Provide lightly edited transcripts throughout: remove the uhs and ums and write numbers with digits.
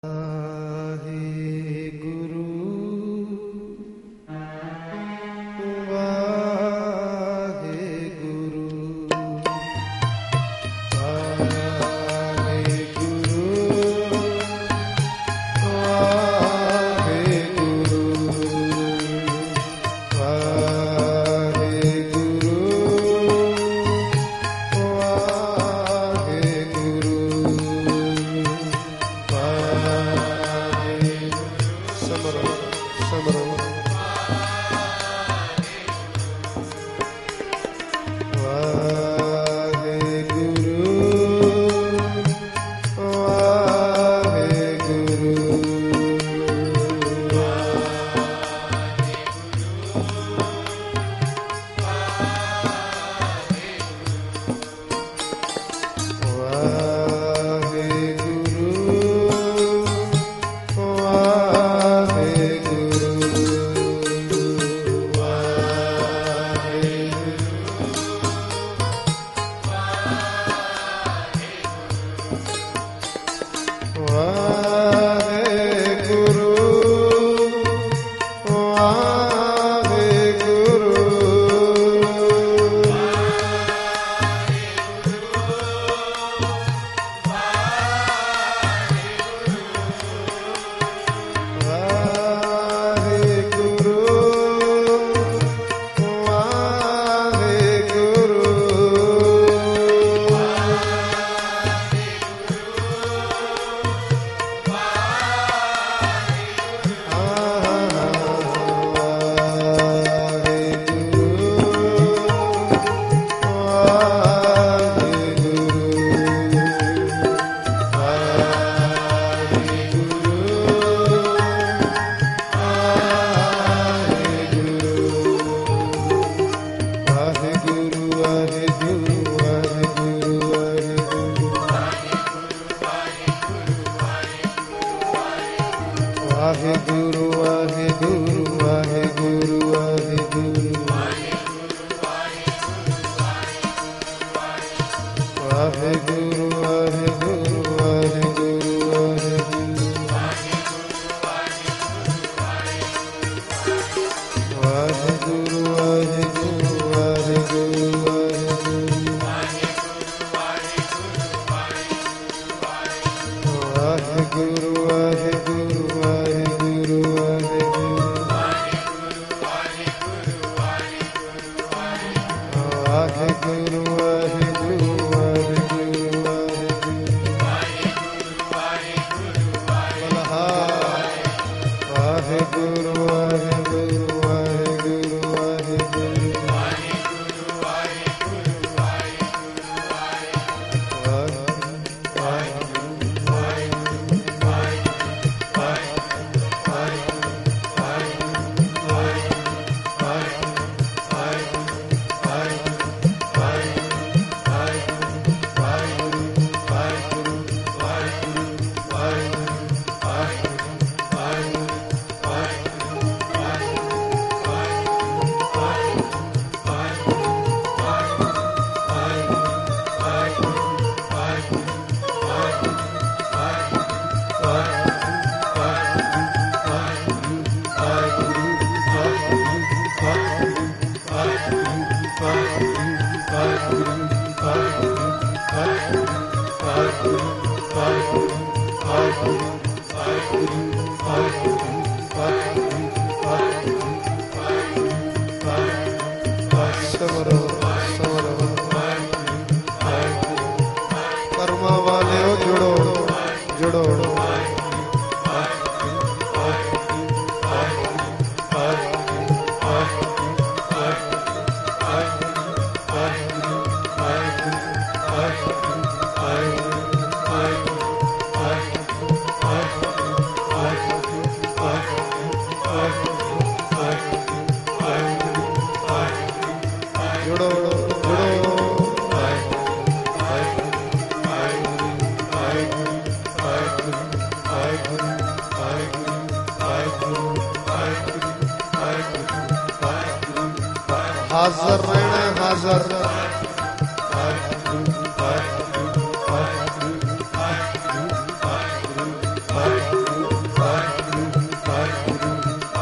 ਹਾਜ਼ਰ ਰਹਿਣਾ ਹਾਜ਼ਰ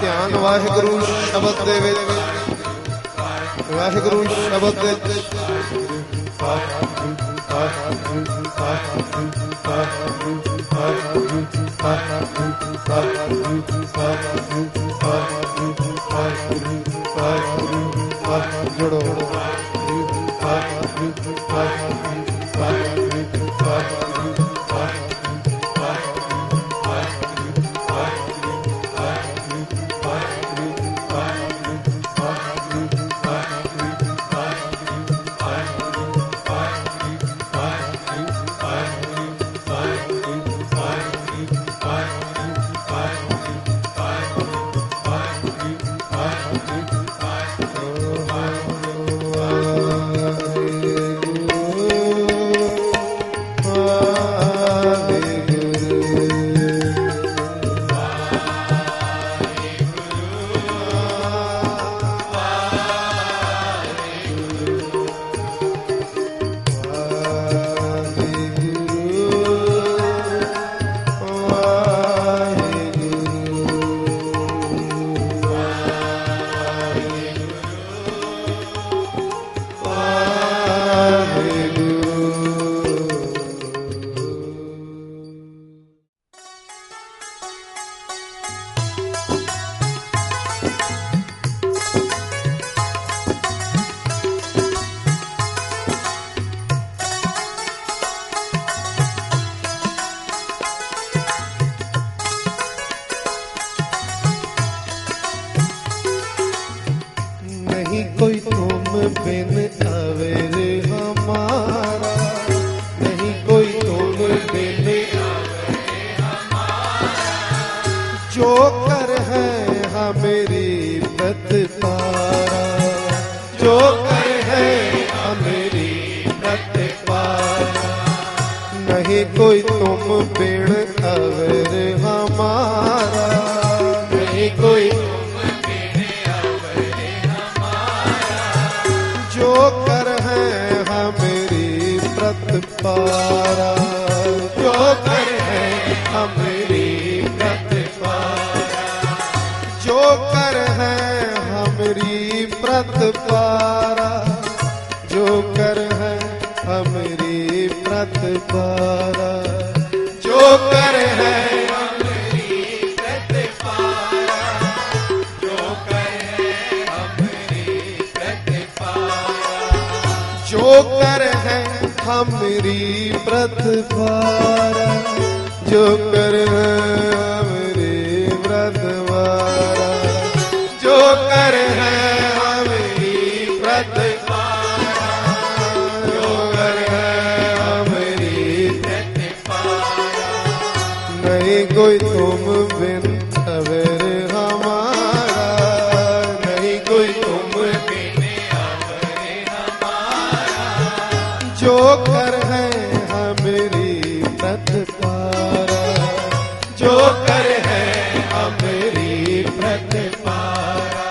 ध्यान वाहिगुरु शब्द दे विच वाहिगुरु शब्द विच जुड़ो नहीं कोई तुम बिन अवर हमारा, नहीं कोई तुम बिन अवर हमारा, जो कर है हमेरी प्रतिपारा, जो कर है हमेरी प्रतिपारा। नहीं कोई तुम बिन अवर हमारा, नहीं कोई जो कर है हमेरी प्रतिपारा, जो कर है हमेरी प्रतिपारा, जो कर है हमेरी प्रतिपारा, जो कर है हमेरी प्रतिपारा, जो कर है हमेरी प्रतिपारा, जो कर है हमेरी प्रतिपारा, जो कर है हमेरी प्रतिपारा, जो कर है हमेरी प्रतिपारा, जो कर है हमेरी प्रतिपारा, जो कर है हमेरी प्रतिपारा। नहीं कोई तुम बिन अवर हमारा, नहीं कोई तुम बिन अवर हमारा, जो कर है हमेरी प्रतिपारा, जो कर है हमेरी प्रतिपारा।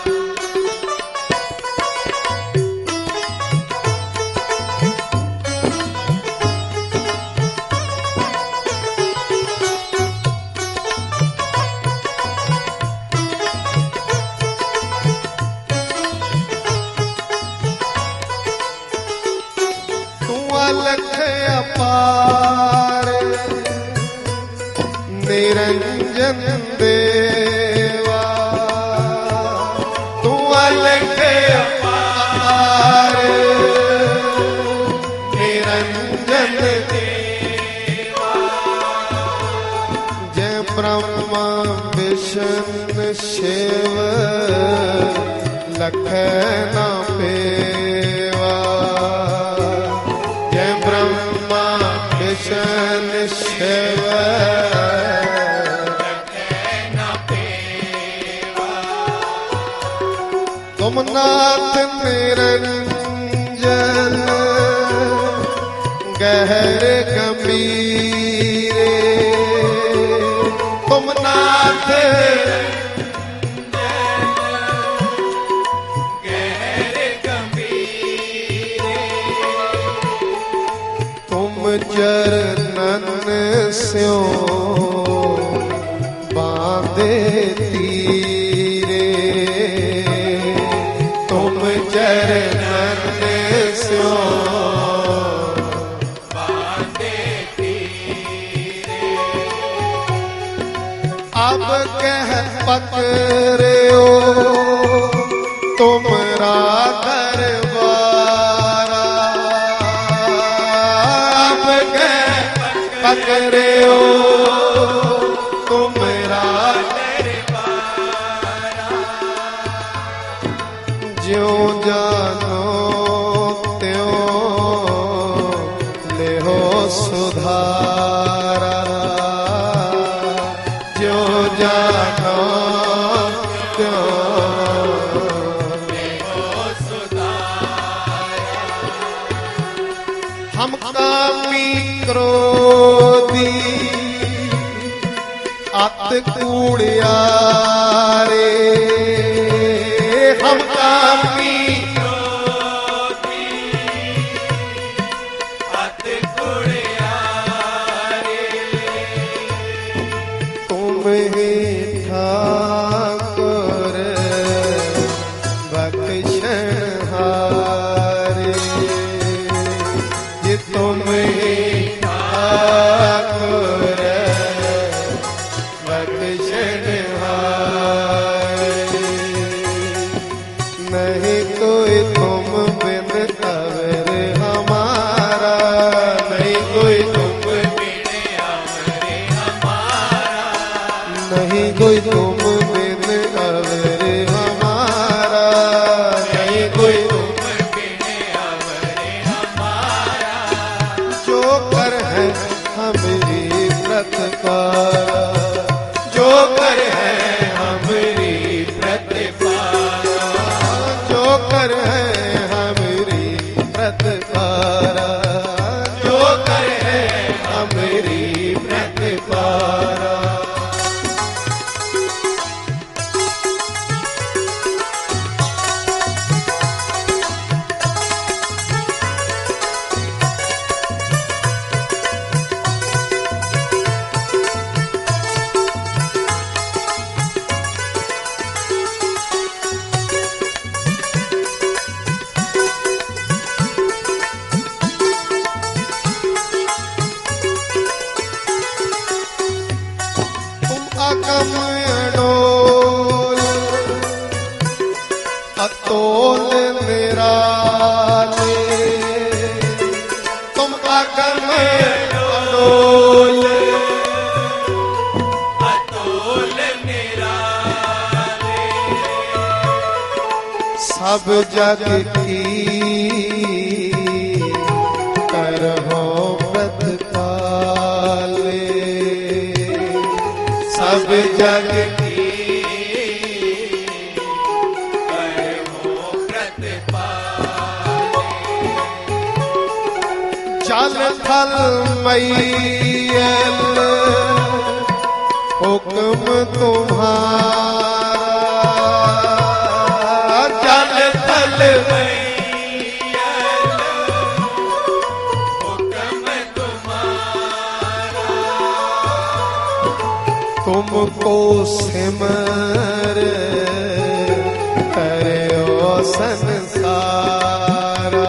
तू अलख अपार निरंजन देवा, तू अलख अपार निरंजन देवा, जय ब्रह्मा विष्णु शिव लख ना पेवा, जय ब्रह्मा विष्णु शिव तुम नाथ निरंजन गहर गंभीरे, तुम नाथ गहर गंभीरे, तुम चरणन स्यों बांधे तीरे, अब कह पकड़ो तुमरा दरबारा, अब कह पकड़ो तुमरा दरबारा, ज्यों जानो त्यों लेहो सुधारा, ज्यों जानो त्यों लेहो सुधारा। हम कामी क्रोधी अत कूड़ियारे, हम कामी क्रोधी अत कूड़ियारे, तुम ही ठाकुर बख्शनहारे, ये तुम ही ठाकुर बख्शनहारे, नहीं कोई तुम बिन अवर हमारा, नहीं कोई तुम बिन अवर हमारा, नहीं कोई तुम बिन अवर हमारा, नहीं कोई तुम बिन अवर हमारा, जो कर है हमारी प्रतिपारा, जो कर है हमारी प्रतिपारा, जो कर है हमारी प्रतिपारा, जो कर है हमारी प्रतिपारा। अगम अडोल अतोल निराले, तुम अगम अडोल अतोल निराले, सब जग की करहो प्रतिपाले, सब जग की करहो प्रतिपाले, जल थल मैयल हुक्म तुम्हारा, जल थल मैयल हुक्म तुम्हारा, तुमको सिमर करो संसारा,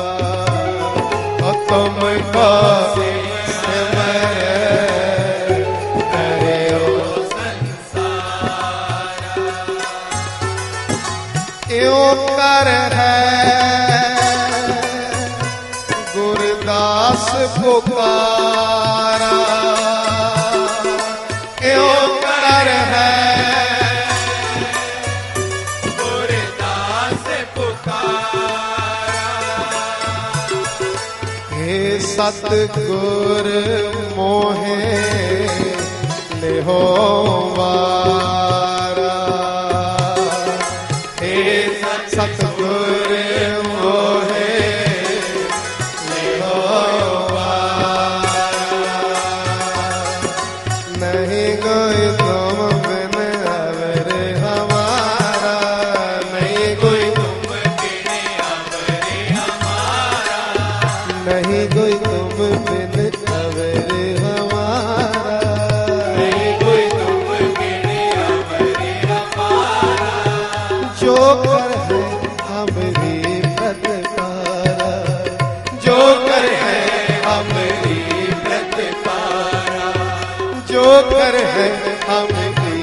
और तुमको सिमर करो संसारा, यों कर है गुरदास पुकारा, यों कर है गुरदास पुकारा, हे सतगुर मोहे लेहो वारा, हे सतगुर मोहे लेहो वारा, नहीं कोई तुम बिन अवर हमारा, नहीं कोई तुम बिन अवर हमारा, नहीं कोई तुम बिन अवर हमारा, नहीं कोई तुम बिन अवर हमारा, जो कर है हमारी प्रतिपारा, जो कर है हमारी प्रतिपारा, जो कर है हमारी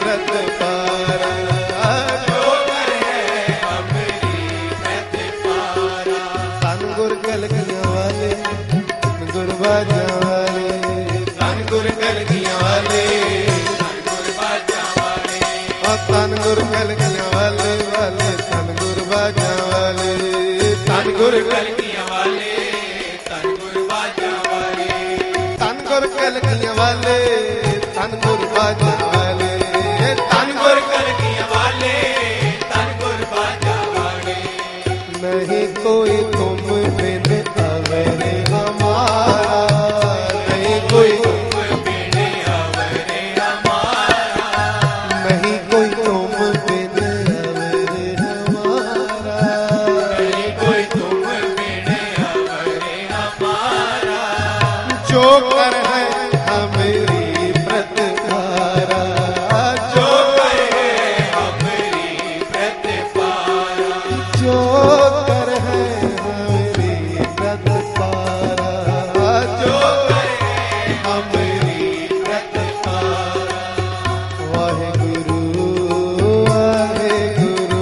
व्रत पारा, जो करे हमरी व्रत पारा। धन गुर कलगियां वाले, धन गुर बाजा वाले, धन गुर कलगियां वाले, धन गुर बाजा वाले, धन गुर कलगियां वाले वाले, धन गुर बाजा वाले, धन गुर कलगियां वाले, धन गुर बाजा वाले, धन गुर कलगियां वाले, धन गुर बाजा वाले, धन गुर कलगियां वाले, धन गुर बाजा वाले। नहीं कोई तुम बिन अवरे हमारा, नहीं कोई तुम बिन अवरे हमारा, नहीं कोई तुम बिन अवरे हमारा, नहीं कोई तुम बिन अवरे हमारा। जो कर है हमारी व्रत पारा, जो कर है हमारी व्रत पारा, जो कर है हमारी व्रत पारा, जो कर है हमारी व्रत पारा। वाहेगुरु वाहेगुरु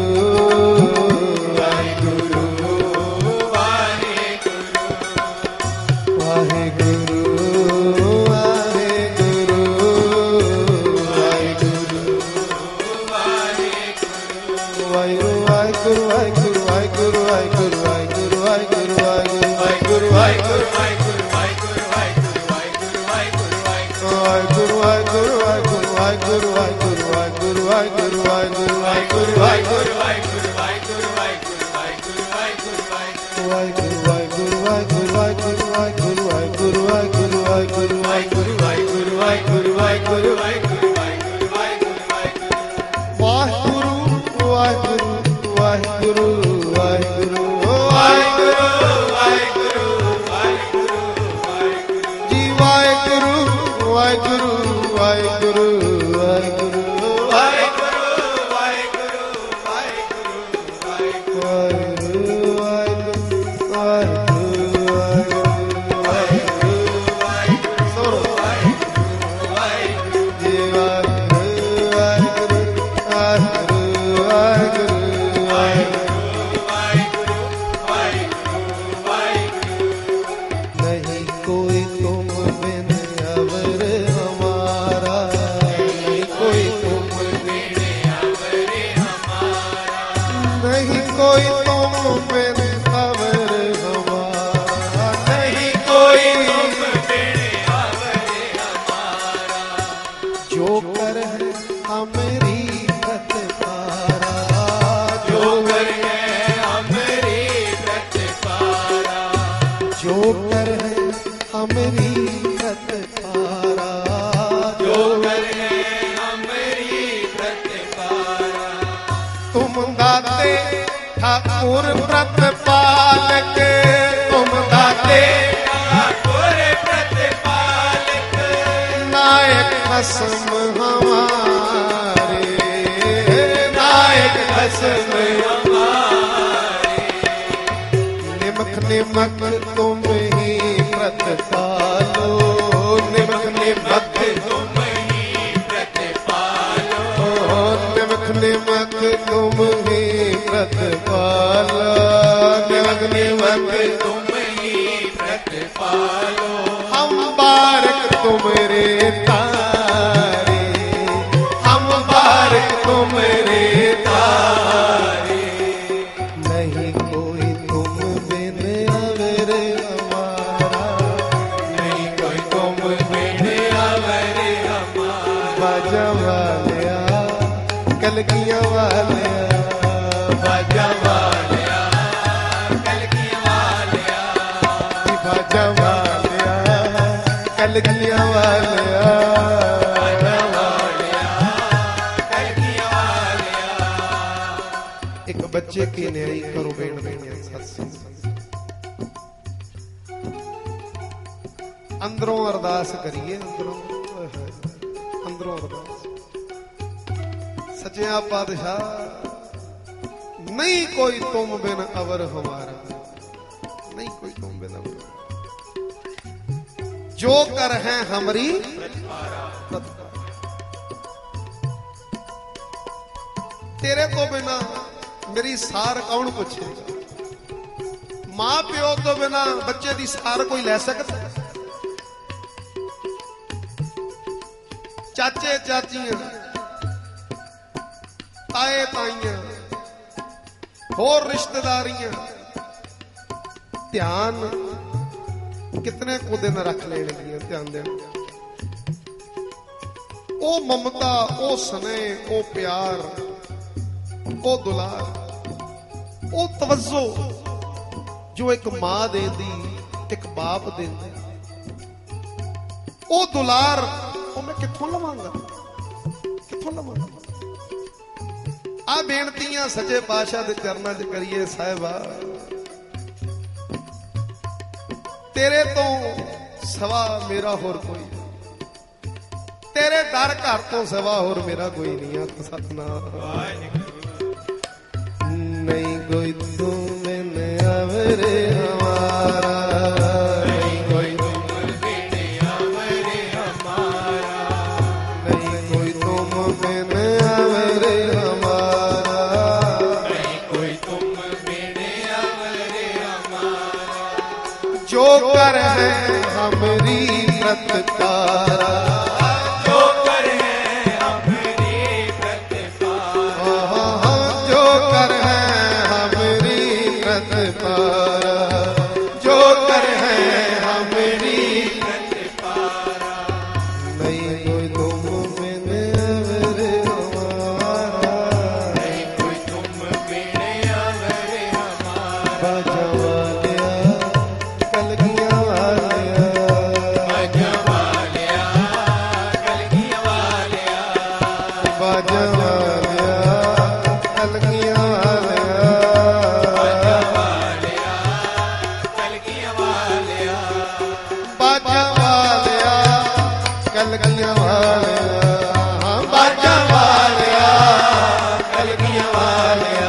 वाहेगुरु वाहेगुरु वाहेगुरु ठाकुर व्रत पालक, तुम दाते ठाकुर व्रत पालक, नायक खसम हमारे, नायक खसम हमारे। निमक निमक तुम ही व्रत पालो, निमक निमक तुम ही व्रत पालो, निमक निमक तुम ही व्रत पालो, निमक निमक तुम ही व्रत पालो। हम बारक तुमरे तारे, हम बारक तुमरे तारे। नहीं कोई तुम बिन अवरे हमारा, नहीं कोई तुम बिन अवरे हमारा। बाजा वालिया कलगियां वालिया, बाजा वालिया कलगियां वालिया, बाजा वालिया कलगियां वालिया, बाजा वालिया कलगियां वालिया। एक बच्चे की न्याई करो बेण बेणिया सत्संग, अंदरों अरदास करिए, अंदरों अंदरों अरदास। सच्चा पातशाह नहीं कोई तुम बिन अवर हमारा, नहीं कोई तुम बिन अवर, जो कर है हमारी तेरे तो बिना मेरी सार कौन पुछेगा? मां प्यो तो बिना बच्चे की सार कोई लै सकता? चाचे चाचियां, ताए ताइयां, होर रिश्तेदारियां ध्यान कितने को दिन रख लेंगे? ध्यान देना। ओ ममता, ओ स्नेह, ओ प्यार, ओ दुलार, ओ तवज्जो जो एक मां देंदी, एक बाप देंदा, ओ दुलार ओ मैं कित्थों लवांगा? कित्थों लवांगा? आ बेनतियां सच्चे पातशाह दे चरनां च करिए। साहिबा तेरे तो सवा मेरा होर कोई, तेरे दर घर तो सवा होर मेरा कोई नहीं। आख सतनाम। नहीं कोई तू मैंने आवरे हमारा, नहीं कोई तुम मैंने आवरे हमारा, नहीं कोई तुम मैंने आवरे हमारा, नहीं कोई तुम मैंने आवरे हमारा। जो कर है हमरी प्रतपारा, जो कर है हमरी प्रतपारा, जो कर है हमरी प्रतपारा, जो कर है हमरी प्रतपारा। नहीं कोई तुम मैंने आवरे हमारा, नहीं कोई तुम मैंने आवरे हमारा। बाजा वालिया कलगियां वालिया, बाजा वालिया कलगियां वालिया, बाजा वालिया कलगियां वालिया, बाजा वालिया कलगियां वालिया, बाजा वालिया कलगियां वालिया, बाजा वालिया कलगियां वालिया।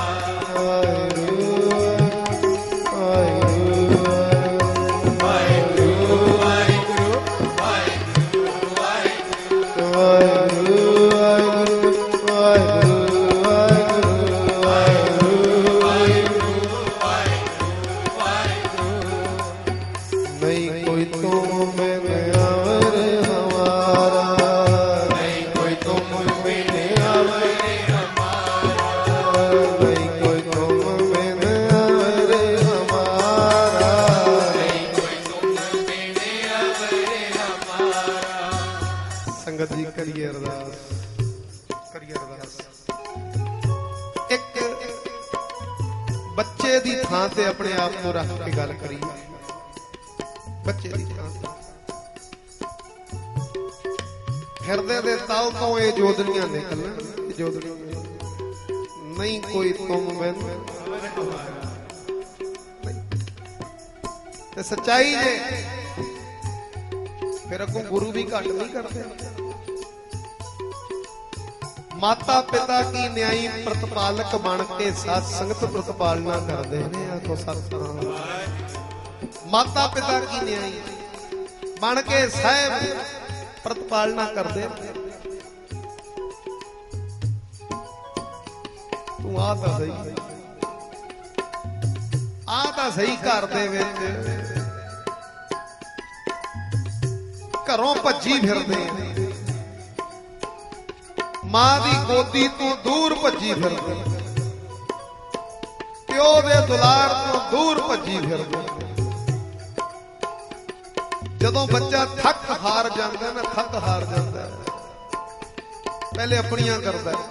नहीं कोई तुम मैंने आवरे हमारा, नहीं कोई तुम मैंने आवरे हमारा, नहीं कोई तुम मैंने आवरे हमारा, नहीं कोई तुम मैंने आवरे हमारा। संगत जी करिए अरदास, करिए अरदास। एक बच्चे दी थां ते अपने आप को रख के गल करिए। बच्चे दी थां ते हिरदे दे तल तो ये जोदड़ियां निकलन, जोदड़ियां नहीं कोई तुम मैनू ते सच्चाई जे फिर अगों गुरु भी घट नहीं करते। माता पिता की न्यायी प्रतिपालक बन के साथ संगत प्रतिपालना करते हैं। आखो सतनाम। माता पिता की न्यायी बन के साहब प्रतिपालना करते। तू आ तां सही, आ तां सही घर दे विच घरों भज्जी फिरदे, मां दी गोदी तो दूर भज्जी फिरदे, प्यो दे दुलार तो दूर भज्जी फिरदे। जदों बच्चा थक हार जाता ना, थक हार जाता है, पहले अपनियां करता है,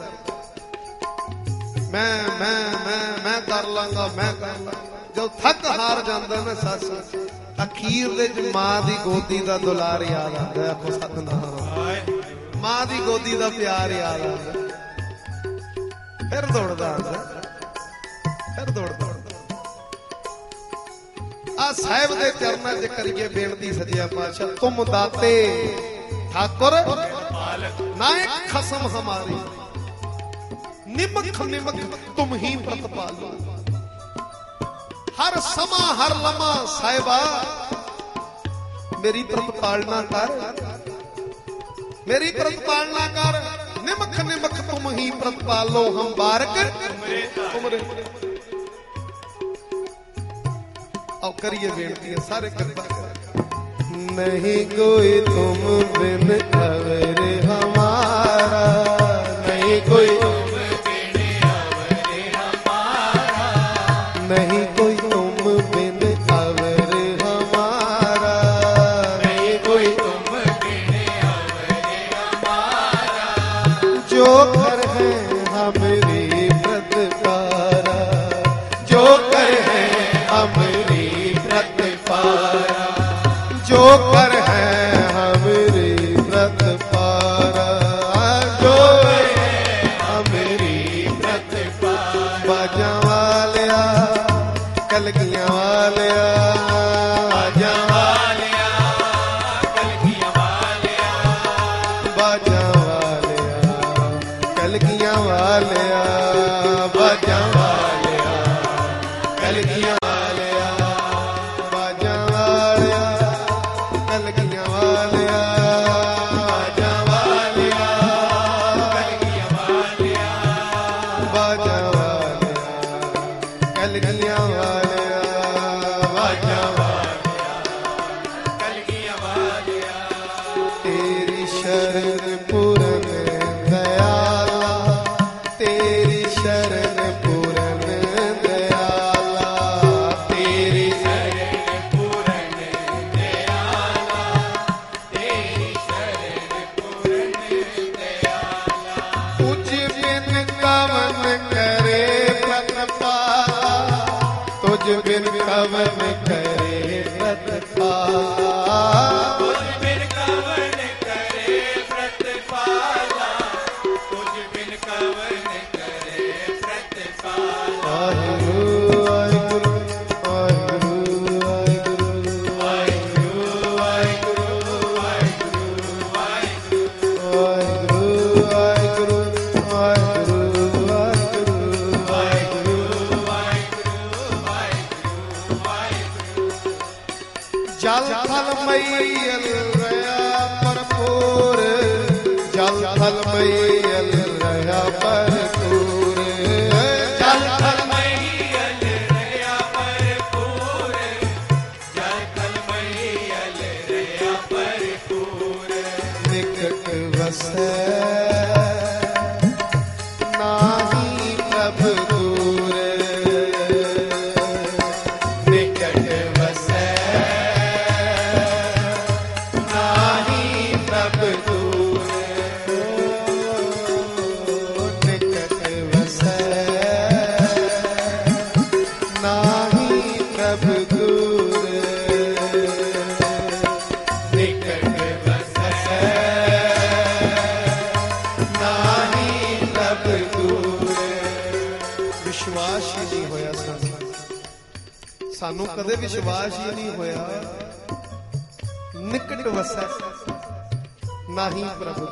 मैं कर लांगा, मैं कर लांगा। जब थक हार जाता ना सच अखीर दे मां दी गोदी दा दुलार याद आता है। आखो सतनाम। मां दी गोदी दा प्यार याद आता, फिर दौड़दा आता, फिर दौड़दा। आ साहिब दे चरनां च करिए बेनती सजिया पातशाह। तुम दाते ठाकुर नायक खसम हमारी, निमख निमख तुम ही प्रतिपालो। हर समा हर लम्हा साहिबा मेरी प्रतिपालना कर, मेरी प्रतिपालना कर। निमख निमख तुम ही प्रतिपालो हम बारक तुमरे। आओ करिए बेनती है सारे कृपा नहीं कोई तुम बिन अवर हमारा, नहीं कोई तुम बिन अवर हमारा, नहीं कोई तुम बिन अवर हमारा, नहीं कोई तुम बिन अवर हमारा। जो कर है हमारी प्रतिपारा, जो कर है हमारी प्रतिपारा, जो कर है हमारी व्रत पारा, जो है हमारी व्रत पारा। बाजा वालिया कलगियां वालिया, बाजा वालिया कलगियां वालिया, बाजा वालिया कलगियां वालिया, बाजा वालिया कलगियां बिन कवन करे व्रत पाला, तुझ बिन कवन करे व्रत पाला, तुझ बिन कवन करे व्रत पाला। वाहिगुरु वाहिगुरु वाहिगुरु वाहिगुरु वाहिगुरु वाहिगुरु वाहिगुरु वाहिगुरु जल थल मैयल रया भरपूर, जल थल मैयल रया भरपूर, जल थल मैयल रया भरपूर, जल थल मैयल रया भरपूर। निकट वसै नाही प्रभ दूर, निकट वसै सानू कदे विश्वास ही नहीं होया निकट वसै नाही प्रभु,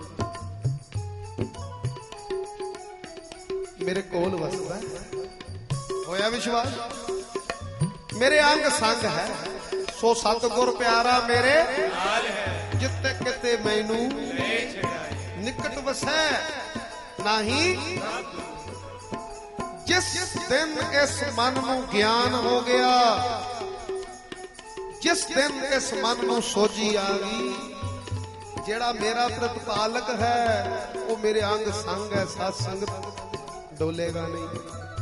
मेरे कोल वसदा होया विश्वास, मेरे अंग संग है सो सतगुर प्यारा मेरे नाल है, जिते किते मैनू निकट वसै नाही। जिस दिन इस मन नू ज्ञान हो गया, जिस दिन इस मन नू सोझी आ गई, जेड़ा मेरा प्रतिपालक है वो मेरे अंग संग है, सत्संग डोलेगा नहीं,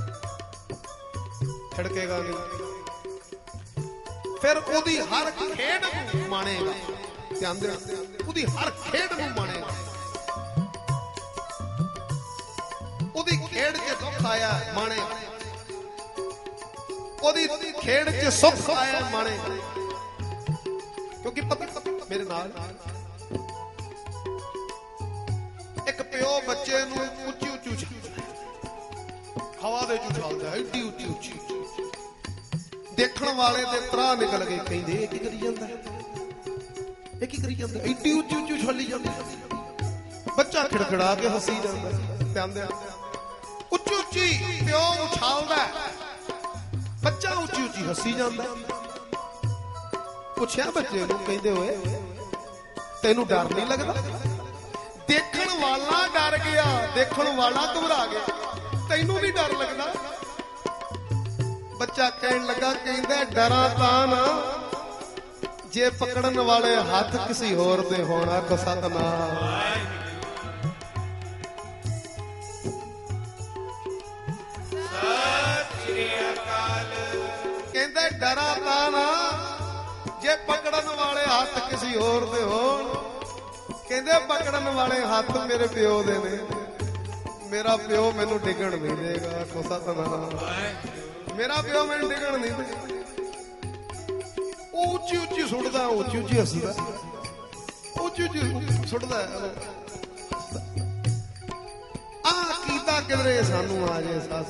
छड़केगा नहीं। फिर ओदी हर खेड नू मानेगा, ध्यान दे, ओदी हर खेड नू मानेगा, ओदी खेड़ च दुख आया माने, ओदी खेड़ च सुख आया माने, क्योंकि पता मेरे नाल एक प्यो बच्चे नू उच्ची उच्ची हवा दे उछालदा है, एडी उच्ची उच्ची, देखण वाले दे तरा निकल गए, कहंदे ये की करी जांदा है, ये की करी जांदा, एडी उच्ची उच्ची उछाली जांदा, बच्चा खिड़खड़ा के हसी जांदा। ध्यान दे, उच्ची उच्ची प्यो उछालदा, बच्चा उच्ची उच्ची हसी जांदा। पुछया बच्चे नूं, कहंदे होए तैनूं डर नहीं लगदा? देखण वाला डर गया, देखण वाला घबरा गया, तैनू भी डर लगदा? बच्चा कहन लगा, कहंदा डरा तां ना जे पकड़न वाले हाथ किसी होर दे होना। को सतनाम। कहंदा डरा तां ना जे पकड़न वाले हाथ किसी होर दे होण। कहंदे पकड़न वाले हाथ मेरे प्यो दे ने, मेरा प्यो मैनू डिगण नहीं देगा। को सतनाम। मेरा प्यो मैनू डिगण नहीं देगा। उच्ची उच्ची सुटदा, उच्ची उच्ची हसदा, उच्ची उच्ची सुटदा। कीता किधरे सानू आ जाए सस।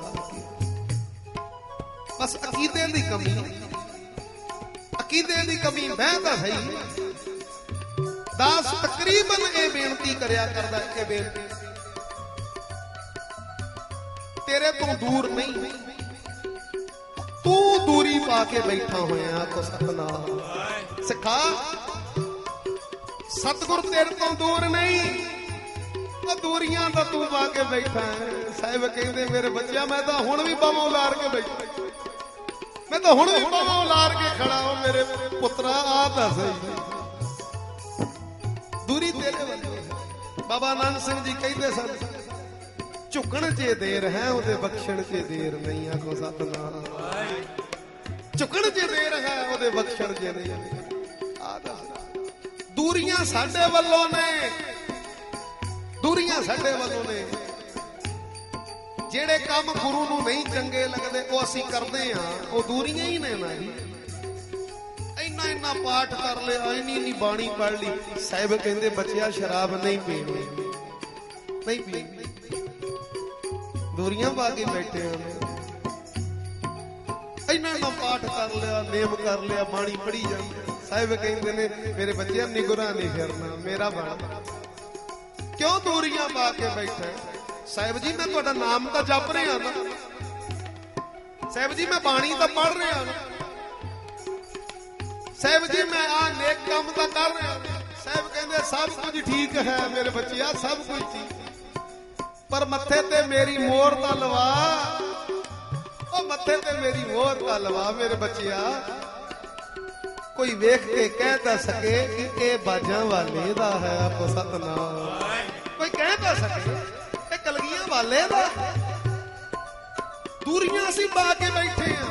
बस अकीदे दी कमी, अकीदे दी कमी। मैं तां सही दास तकरीबन ये बेनती करया करदा है, बेनती तेरे तो दूर नहीं, तू दूरी पा के बैठा होया। को सतनाम। सिखा सतगुर तेरे तो दूर नहीं, दूरियां तो तू पा के बैठा है। साहिब कहते मेरे बच्चा मैं तो हुण भी बाहों लार के बैठा, मैं तो हुण भी बाहों लार के खड़ा हूं। मेरे पुत्रा आ दस दूरी तेरे वाली। बाबा नानक सिंह जी कहते सन, झुकण चे देर है उहदे बख्शण चे देर नहीं। आखो सतनाम। झुकण चे देर है उहदे बख्शण चे नहीं। दूरियां साडे वल्लों ने, दूरियां साडे वल्लों ने। ਜਿਹੜੇ ਕੰਮ ਗੁਰੂ ਨੂੰ ਨਹੀਂ ਚੰਗੇ ਲੱਗਦੇ ਉਹ ਅਸੀਂ ਕਰਦੇ ਆ, ਉਹ ਦੂਰੀਆਂ ਹੀ ਨੇ ਨਾ ਜੀ। ਇੰਨਾ ਇੰਨਾ ਪਾਠ ਕਰ ਲਿਆ, ਇੰਨੀ ਇੰਨੀ ਬਾਣੀ ਪੜ ਲਈ। ਸਾਹਿਬ ਕਹਿੰਦੇ ਬੱਚਿਆ ਸ਼ਰਾਬ ਨਹੀਂ ਪੀਣੀ, ਨਹੀਂ ਪੀਣੀ। ਦੂਰੀਆਂ ਪਾ ਕੇ ਬੈਠੇ ਆ। ਇੰਨਾ ਇੰਨਾ ਪਾਠ ਕਰ ਲਿਆ, ਨੇਮ ਕਰ ਲਿਆ, ਬਾਣੀ ਪੜੀ ਜਾਂਦੇ। ਸਾਹਿਬ ਕਹਿੰਦੇ ਨੇ ਮੇਰੇ ਬੱਚਿਆ ਨਿਗੁਰਾ ਨਹੀਂ ਫਿਰਨਾ, ਮੇਰਾ ਬਣ। ਕਿਉਂ ਦੂਰੀਆਂ ਪਾ ਕੇ ਬੈਠਾ? ਸਾਹਿਬ ਜੀ ਮੈਂ ਤੁਹਾਡਾ ਨਾਮ ਤਾਂ ਜਪ ਰਿਹਾ ਨਾ, ਸਾਹਿਬ ਜੀ ਮੈਂ ਬਾਣੀ ਤਾਂ ਪੜ ਰਿਹਾ ਨਾ, ਸਾਹਿਬ ਜੀ ਮੈਂ ਆ ਨੇਕ ਕੰਮ ਤਾਂ ਕਰ ਰਿਹਾ। ਸਾਹਿਬ ਕਹਿੰਦੇ ਸਭ ਕੁਝ ਠੀਕ ਹੈ ਮੇਰੇ ਬੱਚਿਆ, ਸਭ ਕੁਝ ਠੀਕ, ਪਰ ਮੱਥੇ ਤੇ ਮੇਰੀ ਮੋਹਰ ਤਾਂ ਲਵਾ। ਉਹ ਮੱਥੇ ਤੇ ਮੇਰੀ ਮੋਹਰ ਤਾਂ ਲਵਾ ਮੇਰੇ ਬੱਚਿਆ। ਕੋਈ ਵੇਖ ਕੇ ਕਹਿ ਤਾਂ ਸਕੇ ਕਿ ਇਹ ਬਾਜਾਂ ਵਾਲੇ ਦਾ ਹੈ। ਆਪੋ ਸਤਨਾਮ। ਕੋਈ ਕਹਿ ਤਾਂ ਸਕੇ ਕਲਗੀਆਂ ਵਾਲੇ ਦਾ। ਦੂਰੀਆਂ ਅਸੀਂ ਪਾ ਕੇ ਬੈਠੇ ਆ।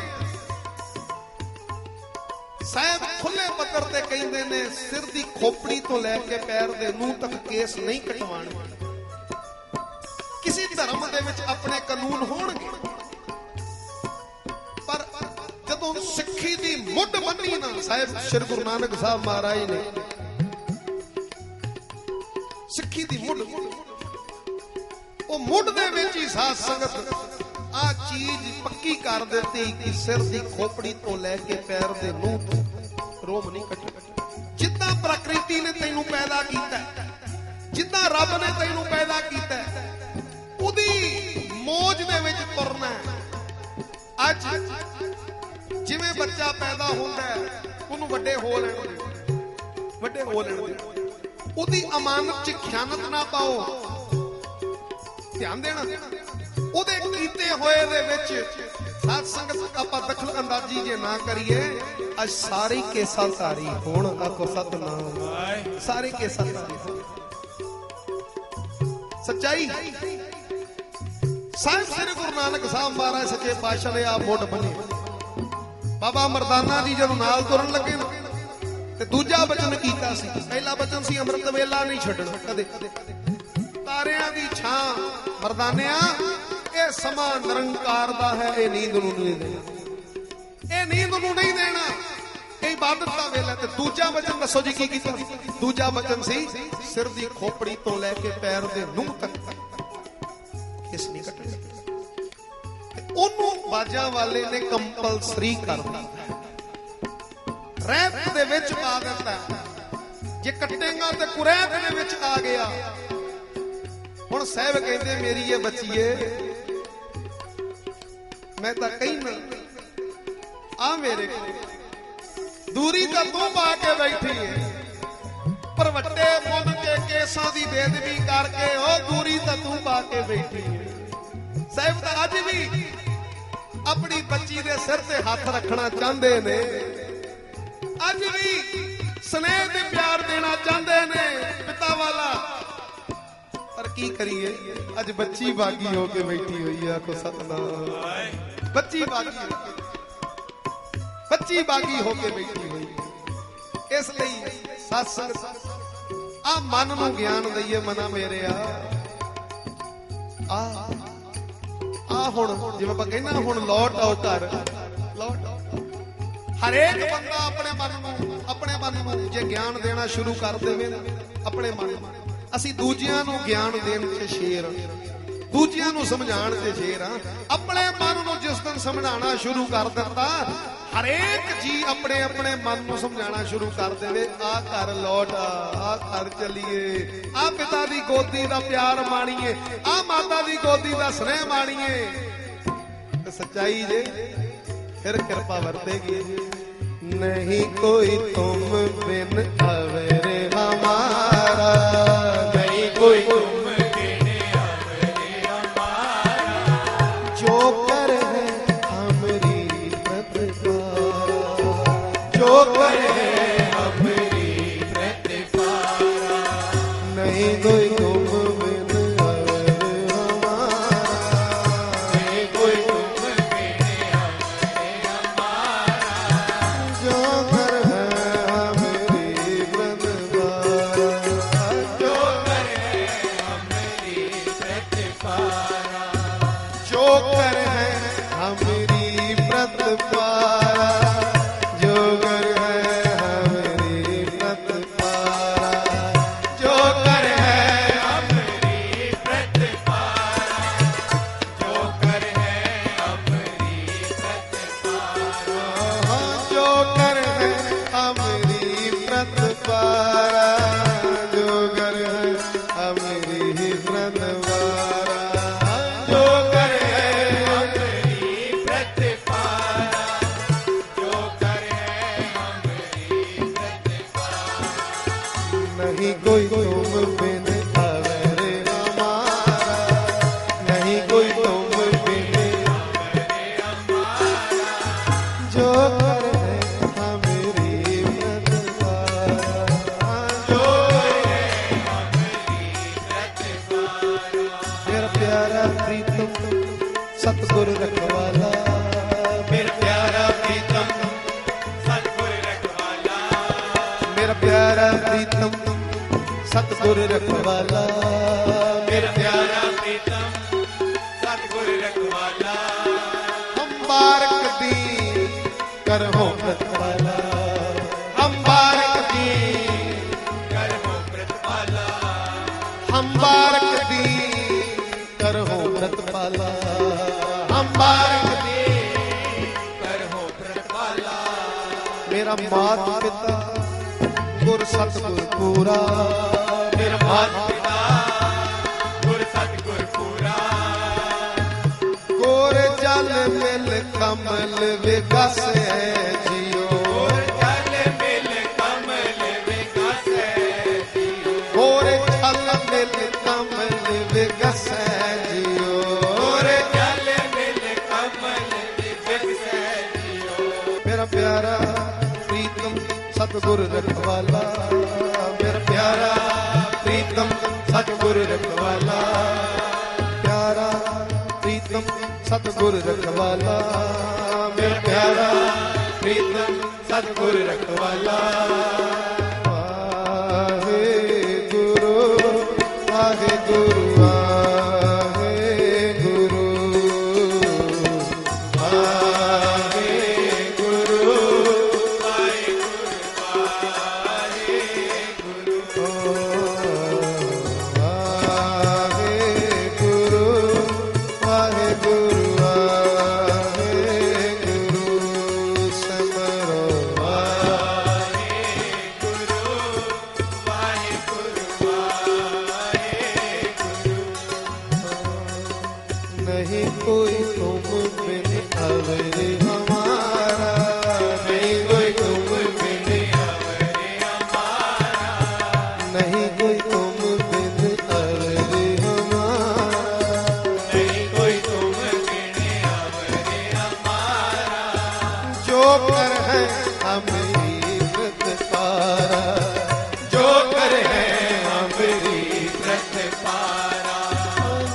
ਸਾਹਿਬ ਖੁੱਲੇ ਪੱਤਰ ਤੇ ਕਹਿੰਦੇ ਨੇ ਸਿਰ ਦੀ ਖੋਪੜੀ ਤੋਂ ਲੈ ਕੇ ਪੈਰ ਦੇ ਨੂੰਹ ਤੱਕ ਕੇਸ ਨਹੀਂ ਕਟਵਾਣੇ। ਕਿਸੇ ਧਰਮ ਦੇ ਵਿੱਚ ਆਪਣੇ ਕਾਨੂੰਨ ਹੋਣਗੇ, ਪਰ ਜਦੋਂ ਸਿੱਖੀ ਦੀ ਮੁੱਢ ਬੰਨੀ ਨਾ, ਸਾਹਿਬ ਸ੍ਰੀ ਗੁਰੂ ਨਾਨਕ ਸਾਹਿਬ ਮਹਾਰਾਜ ਨੇ ਸਿੱਖੀ ਦੀ ਮੁੱਢ, ਉਹ ਮੁੱਢ ਦੇ ਵਿੱਚ ਹੀ ਸਾਧ ਸੰਗਤ ਆ ਚੀਜ਼ ਪੱਕੀ ਕਰ ਦਿੱਤੀ ਕਿ ਸਿਰ ਦੀ ਖੋਪੜੀ ਤੋਂ ਲੈ ਕੇ ਪੈਰ ਦੇ ਨੂੰਹ ਤੋਂ ਰੋਮ ਨਹੀਂ ਕੱਟਣਾ। ਜਿੱਦਾਂ ਪ੍ਰਕਿਰਤੀ ਨੇ ਤੈਨੂੰ ਪੈਦਾ ਕੀਤਾ, ਜਿੱਦਾਂ ਰੱਬ ਨੇ ਤੈਨੂੰ ਪੈਦਾ ਕੀਤਾ, ਉਹਦੀ ਮੌਜ ਦੇ ਵਿੱਚ ਤੁਰਨਾ। ਅੱਜ ਜਿਵੇਂ ਬੱਚਾ ਪੈਦਾ ਹੁੰਦਾ ਉਹਨੂੰ ਵੱਡੇ ਹੋ ਲੈਣ ਦੇ, ਵੱਡੇ ਹੋ ਲੈਣ ਦੇ, ਉਹਦੀ ਅਮਾਨਤ 'ਚ ਖਿਆਨਤ ਨਾ ਪਾਓ। ਧਿਆਨ ਦੇਣਾ, ਉਹਦੇ ਕੀਤੇ ਹੋਏ ਦੇ ਵਿੱਚ ਸਾਧ ਸੰਗਤ ਆਪਾਂ ਦਖਲ ਅੰਦਾਜ਼ੀ ਜੇ ਨਾ ਕਰੀਏ, ਅੱਜ ਸਾਰੇ ਕੇਸਾਂ ਧਾਰੀ ਹੋਣ। ਆਖੋ ਸਤਨਾਮ। ਸਾਰੇ ਕੇਸਾਂ ਧਾਰੀ ਸੱਚਾਈ। ਸਾਹਿਬ ਸ੍ਰੀ ਗੁਰੂ ਨਾਨਕ ਸਾਹਿਬ ਮਹਾਰਾਜ ਸੱਚੇ ਪਾਤਸ਼ਾਹ ਨੇ ਆ ਮੁੱਢ ਬਣੇ। ਬਾਬਾ ਮਰਦਾਨਾ ਜੀ ਜਦੋਂ ਨਾਲ ਤੁਰਨ ਲੱਗੇ ਨਾ, ਤੇ ਦੂਜਾ ਬਚਨ ਕੀਤਾ ਸੀ। ਪਹਿਲਾ ਬਚਨ ਸੀ ਅੰਮ੍ਰਿਤ ਵੇਲਾ ਨਹੀਂ ਛੱਡਣਾ ਕਦੇ। ਤਾਰਿਆਂ ਦੀ ਛਾਂ ਮਰਦਾਨਿਆਂ, ਇਹ ਸਮਾਂ ਨਿਰੰਕਾਰ ਦਾ ਹੈ, ਇਹ ਨੀਂਦ ਨੂੰ ਨਹੀਂ ਦੇਣਾ, ਇਹ ਨੀਂਦ ਨੂੰ ਨਹੀਂ ਦੇਣਾ, ਇਹ ਇਬਾਦਤ ਦਾ ਵੇਲਾ। ਤੇ ਦੂਜਾ ਬਚਨ ਦੱਸੋ ਜੀ ਕੀ ਕੀਤਾ? ਦੂਜਾ ਬਚਨ ਸੀ ਸਿਰ ਦੀ ਖੋਪੜੀ ਤੋਂ ਲੈ ਕੇ ਪੈਰ ਦੇ ਨੂੰਹ ਤੱਕ ਕਿਸ ਨਹੀਂ ਕੱਟਣਾ। ਉਹਨੂੰ ਬਾਜਾਂ ਵਾਲੇ ਨੇ ਕੰਪਲਸਰੀ ਕਰ ਦਿੱਤਾ, ਰਹਿਤ ਦੇ ਵਿੱਚ ਪਾ ਦਿੱਤਾ। ਜੇ ਕੱਟੇਗਾ ਤੇ ਕੁਰੈਤ ਦੇ ਵਿੱਚ ਆ ਗਿਆ। ਹੁਣ ਸਾਹਿਬ ਕਹਿੰਦੇ ਮੇਰੀ ਇਹ ਬੱਚੀਏ, ਮੈਂ ਤਾਂ ਕਹਿਣਾ ਆ ਮੇਰੇ ਦੂਰੀ ਤਾਂ ਤੂੰ ਪਾ ਕੇ ਬੈਠੀ ਏ, ਪਰ परवट्टे मुन के केसां दी बेदबी करके ओ दूरी तां तू पा के बैठी है। साहिब तां अज भी अपनी बच्ची दे सिर ते हथ रखना चाहते ने, अज भी स्नेह ते प्यार देना चाहते ने पिता वाला, पर की करिए अज बच्ची बागी होके बैठी हुई है। को सतनाम, बच्ची बागी होके बैठी हुई। इसलिए सत्संग आ मन नूं ज्ञान दईए, मना मेरे आ हुण जिवें आपां कहना हुण लौट आओ घर, लौट आओ। हरेक बंदा अपने मन नूं जे ज्ञान देना शुरू कर देवे ना अपने मन, असीं दूजियां नूं ज्ञान देण च शेर, दूजियां नूं समझाण च शेर हां। अपने मन नूं जिस दिन समझाना शुरू कर दिता, हरेक जी अपने अपने मन नूं समझाना शुरू कर देवे, आ घर लौट आ घर चलीए, आ पिता दी गोदी दा प्यार माणीए, आ माता दी गोदी दा स्नेह माणीए। सच्चाई जे फिर कृपा वरतेगी। नहीं कोई तुम बिन अवरे हमारा, नहीं कोई तुम बिन अवरे हमारा, जो कर है हमरी प्रतिपारा, जो कर है हमरी प्रतिपारा। नहीं कोई तुम बिन अवरे हमारा, नहीं कोई तुम बिन अवरे हमारा, जो कर है हमरी प्रतिपारा, जो कर है हमरी प्रतिपारा, जो कर है हमरी प्रतिपारा, जो कर है हमरी प्रतिपारा, जो कर है हमरी प्रतिपारा, जो कर है हमरी प्रतिपारा, जो कर है हमरी प्रतिपारा, जो कर है हमरी प्रतिपारा, जो कर है हमरी प्रतिपारा, जो कर है हमरी प्रतिपारा। नहीं कोई तुम बिन अवरे हमारा, नहीं कोई तुम बिन अवरे हमारा, जो कर है हमरी प्रतिपारा, जो कर है हमरी प्रतिपारा। मेरा प्यारा प्रीतम सतगुर रखवाला, मेरा प्यारा प्रीतम सतगुर रखवाला, मेरा प्यारा प्रीतम सतगुर रखवाला, मेरा प्यारा प्रीतम सतगुर रखवाला। हम बारक दी करहो व्रतवाला, हम बारक दी करहो व्रतवाला, हम बारक दी करहो व्रतवाला, हम बारक दी करहो व्रतवाला। मेरा मात पिता गुर सतगुर पूरा, मेरा मात पिता गुर सतगुर पूरा। गोर जल मिल कमल विकस जियो, गोर जल मिल कमल विकस जियो, गोर जल मिल कमल विकस जियो, गोर जल मिल कमल विकस जियो। मेरा प्यारा प्रीतम सतगुर रखवाला, मेरा प्यारा प्रीतम सतगुर रखवाला, प्यारा प्रीतम सतगुर रखवाला, मेरा प्यारा प्रीतम सतगुर रखवाला। वाहे गुरु वाहे गुरु वाहे गुरु, वाहे गुरु वाहे गुरु, वाहे गुरु वाहे गुरु, वाहे गुरु समरो, वाहे गुरु वाहे गुरु, वाहे गुरु। नहीं कोई तुम बिन अवरे हमारा, नहीं कोई तुम बिन अवरे हमारा,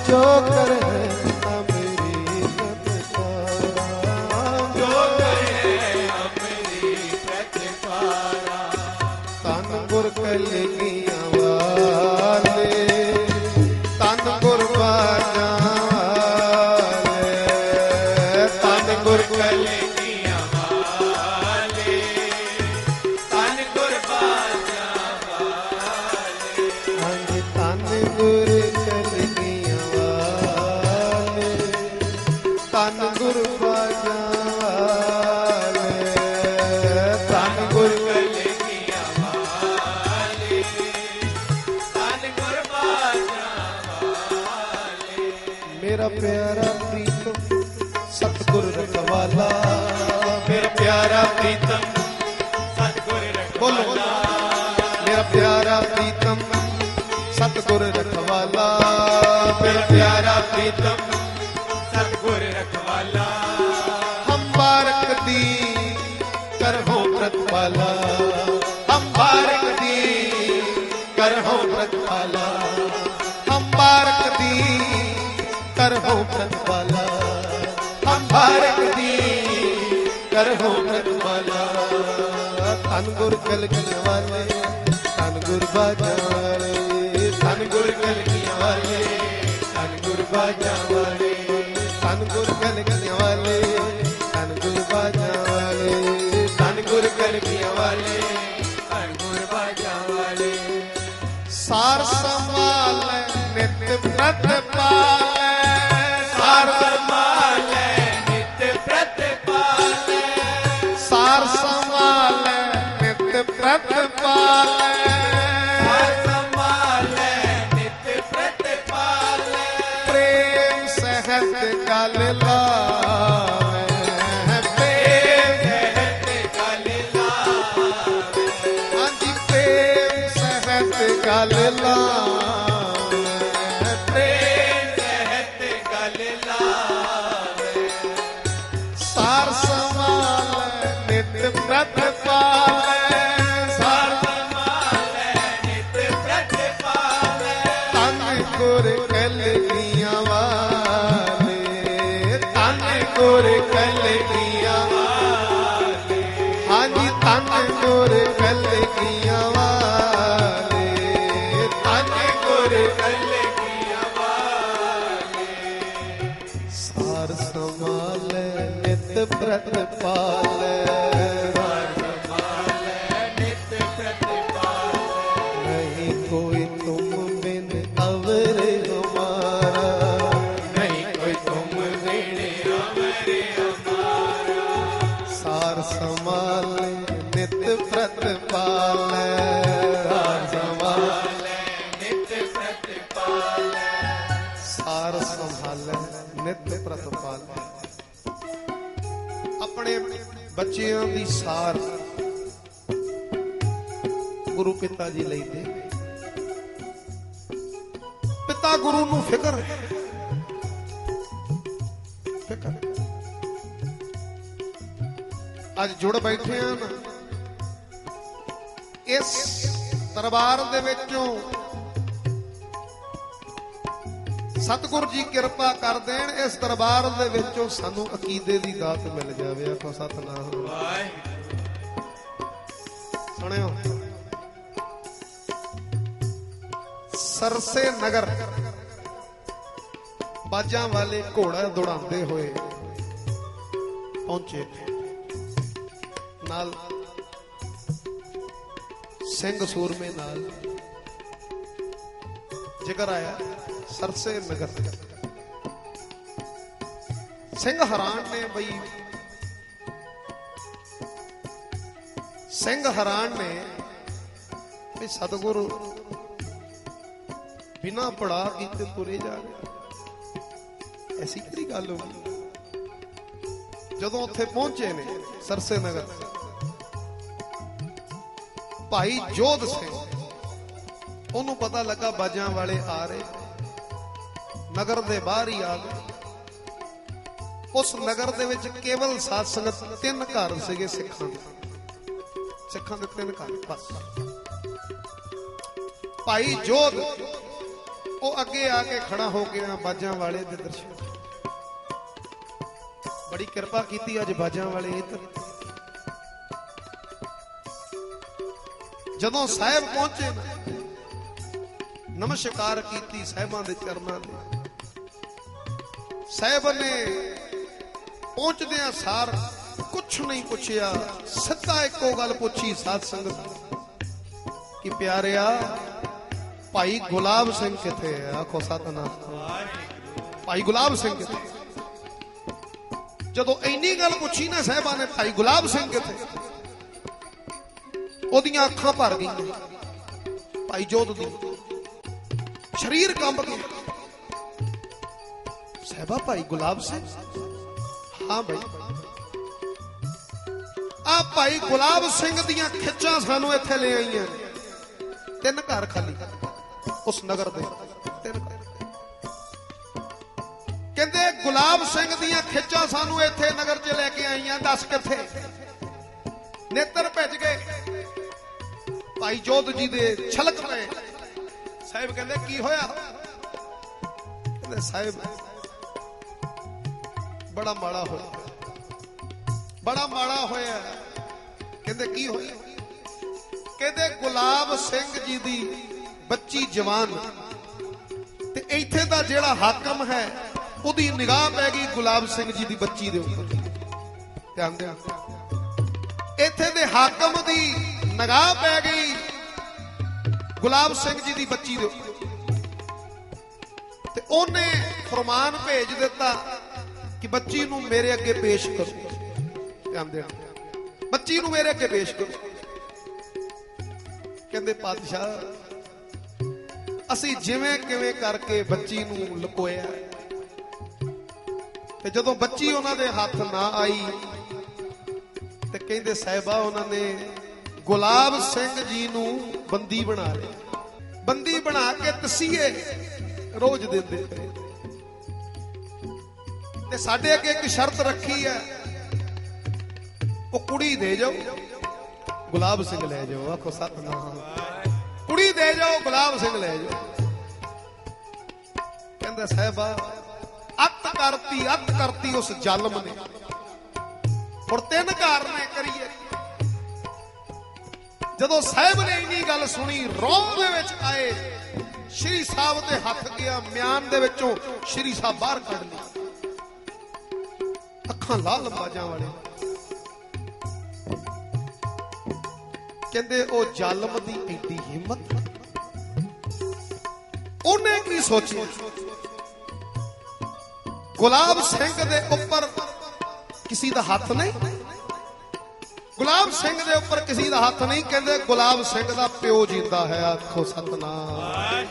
जो करे मेरी प्रतिपारा, जो करे मेरी प्रतिपारा। तन गुर कलगियां वाले, तन गुर बाजा वाले, तन गुर कलगियां वाले, तन गुर बाजा वाले। हांजी तन गुर कलगियां वाले, तन गुर बाजा वाले, तन गुर कलगियां वाले, तन गुर बाजा वाले। मेरा प्यारा प्रीतम सतगुर रखवाला, मेरा प्यारा प्रीतम सतगुर बोलो, रखवाला, मेरा प्यारा प्रीतम सतगुर रखवाला, मेरा प्यारा प्रीतम सतगुर रखवाला। हम बारक दी करहो प्रतिपाला, हम बारक दी करहो प्रतिपाला, हम बारक दी करहो प्रतिपाला, हम बारक दी करहो प्रतिपाला। तन गुर कलगियां वाले, तन गुर बाजा वाले, तन गुर कलगियां वाले, तन गुर बाजा वाले, तन गुर कलगियां वाले, तन गुर बाजा वाले, तन गुर कलगियां वाले, तन गुर बाजा वाले। सार संभाले नित प्रतिपाले, सार संभाले नित प्रतिपाले, सार संभाले नित प्रतिपाले, सार संभाले नित प्रतिपाले। प्रेम सहत गल लावे, प्रेम सहत गल लावे, हांजी प्रेम सहत गल लावे, प्रेम सहत गल लावे। सार संभाले नित प्रतिपाले, सार संभाले नित प्रतिपाले, तन गुर कलगियां वाले, तन गुर कलगियां वाले, हांजी तन गुर कलगियां वाले, तन गुर कलगियां वाले। सार संभाले नित प्रतिपाले, संभाले नित प्रतिपाले, नहीं कोई तुम बिन अवर हमारा, नहीं कोई तुम बिन अमरे हमारा। सार संभाले नित प्रतिपाले, सार संभाले, नित प्रतिपाले, सार संभाले नित प्रतिपाले। अपने ਬੱਚਿਆਂ ਦੀ ਸਾਰ ਗੁਰੂ ਪਿਤਾ ਜੀ ਲੈਂਦੇ। ਪਿਤਾ ਗੁਰੂ ਨੂੰ ਫਿਕਰ ਫਿਕਰ ਅੱਜ ਜੁੜ ਬੈਠੇ ਆ ਨਾ ਇਸ ਦਰਬਾਰ ਦੇ ਵਿੱਚੋਂ ਸਤਿਗੁਰ ਜੀ ਕਿਰਪਾ ਕਰ ਦੇਣ ਇਸ ਦਰਬਾਰ ਦੇ ਵਿੱਚੋਂ ਸਾਨੂੰ ਅਕੀਦੇ ਦੀ ਦਾਤ ਮਿਲ ਜਾਵੇ। ਆਖੋ ਸਤਿਨਾਮ ਵਾਹਿਗੁਰੂ। ਸੁਣਿਓ ਸਰਸੇ ਨਗਰ ਬਾਜਾਂ ਵਾਲੇ ਘੋੜਾ ਦੌੜਾਉਂਦੇ ਹੋਏ ਪਹੁੰਚੇ ਨਾਲ ਸਿੰਘ ਸੂਰਮੇ ਨਾਲ ਜ਼ਿਕਰ ਆਇਆ सरसे नगर। सिंह हरान ने बई सिंह हरान ने भी सतगुरु बिना पड़ा कीते तुरे जा रहे। ऐसी किहड़ी गल होगी। जदों उत्थे पहुंचे ने सरसे नगर भाई जोध सिंह ਉਹਨੂੰ ਪਤਾ ਲੱਗਾ ਬਾਜਾਂ ਵਾਲੇ ਆ ਰਹੇ ਨਗਰ ਦੇ ਬਾਹਰ ਹੀ ਆ ਗਏ। ਉਸ ਨਗਰ ਦੇ ਵਿੱਚ ਕੇਵਲ ਸਾਧ ਸੰਗਤ 3 ਘਰ ਸੀਗੇ ਸਿੱਖਾਂ ਦੇ 3 ਘਰ ਬਸ। ਭਾਈ ਜੋਧ वो अगे आके खड़ा हो गया बाजां वाले दे दर्शन। बड़ी कृपा की अज बाजां वाले इधर। जदों साहिब पहुंचे नमस्कार की साहिबां दे चरनां दे। साहिब ने पहुंचदियां सार कुछ नहीं पूछया, सीधा एको गल पूछी साध संगत कि प्यारिया भाई गुलाब सिंह किथे है? आखो सतनाम। भाई गुलाब सिंह किथे? जदों इन्नी गल पूछी ना साहिबा ने भाई गुलाब सिंह किथे, ओदियां अखां भर गई भाई जोध दी, शरीर कंब गया। साहिबा भाई गुलाब सिंह? हाँ भाई, आ भाई गुलाब सिंह दियां खिच्चां सानू इत्थे ले आईयां। 3 घर खाली उस नगर दे, 3 घर। कहंदे गुलाब सिंह दियां खिच्चां सानू इत्थे नगर च लेके आईयां, दस किथे? नेत्र भज गए भाई जोध जी दे, छलक पए। साहिब कहंदे की होया? कहंदे साहिब बड़ा माड़ा होया, बड़ा माड़ा होया। कहंदे की होया? कहंदे गुलाब सिंह जी दी बच्ची जवान ते इत्थे दा जेड़ा हाकम है उदी निगाह पै गई गुलाब सिंह जी दी बच्ची दे ऊपर। ध्यान दे, इत्थे दे हाकम दी निगाह पै गई गुलाब सिंह जी दी बच्ची दे ऊपर ते ओने फरमान भेज दिता कि बच्ची नू मेरे अगे पेश करो। ध्यान दे, बच्ची नू मेरे अगे पेश करो। कहंदे पातशाह असी जिवें किवें करके बच्ची नू लुकोया ते जदों बच्ची उन्हां दे हथ ना आई ते कहंदे साहिबा उन्होंने गुलाब सिंह जी नू बंदी बना लिया। बंदी बना के तसीहे रोज देंदे ते साडे अगे एक शर्त रखी है, वो कुड़ी दे जाओ गुलाब सिंह ले जाओ। आखो सतनाम। कुड़ी दे जाओ गुलाब सिंह ले जाओ। कहंदा साहिबा अत करती उस जालम ने। और 3 घर ने करिए। जदों साहिब ने इन्नी गल सुनी रोम दे विच आए, श्री साहब दे हथ गया, म्यान दे विचों श्री साहब बाहर कढ लिया, अखां लाल बाजां वाले। कहंदे ओ जालम दी एडी हिम्मत, उन्हें की सोची गुलाब सिंह दे ऊपर किसी दा हाथ नहीं, गुलाब सिंह दे ऊपर किसी दा हाथ नहीं। कहंदे गुलाब सिंह दा प्यो जिंदा है। आखो सतनाम।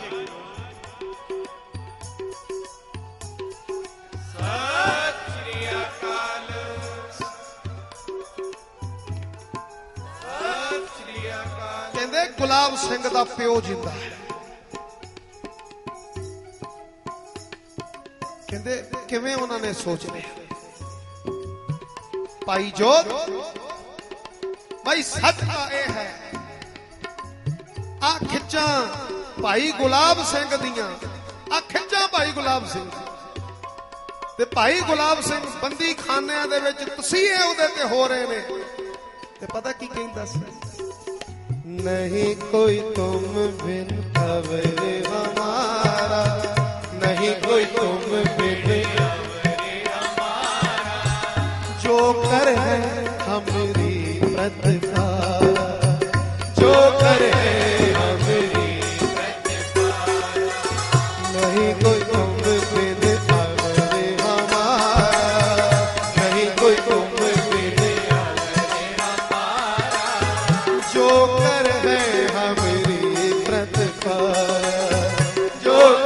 सत श्री अकाल, सत श्री अकाल। कहंदे गुलाब सिंह दा प्यो जिंदा है। कहंदे किवें उन्होंने सोच लिया? भाई जोध भाई सच का यह है, आ खिच्चा भाई गुलाब सिंह दियां, आ खिच्चा भाई गुलाब सिंह ते भाई गुलाब सिंह बंदी खाने दे विच तसीहे उहदे ते हो रहे ने। ते पता की कहंदा सी? नहीं कोई तुम बिन अवरे हमारा, नहीं कोई तुम बिन अवरे हमारा, जो कर है हमरी प्रतिभा, जो कर है हमरी प्रतिभा, नहीं कोई तुम बिन अवरे हमारा, नहीं कोई तुम बिन अवरे हमारा, जो कर है हमरी प्रतिभा, जो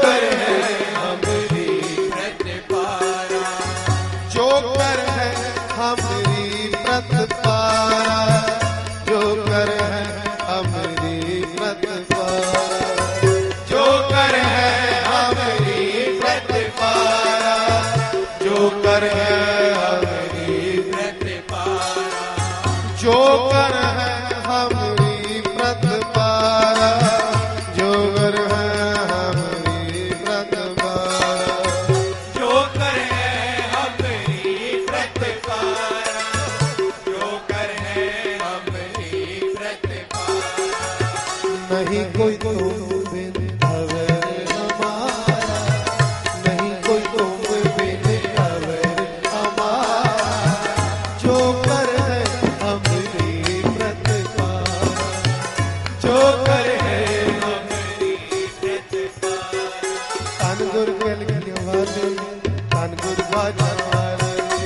ਬਾਜਾਂ ਵਾਲੇ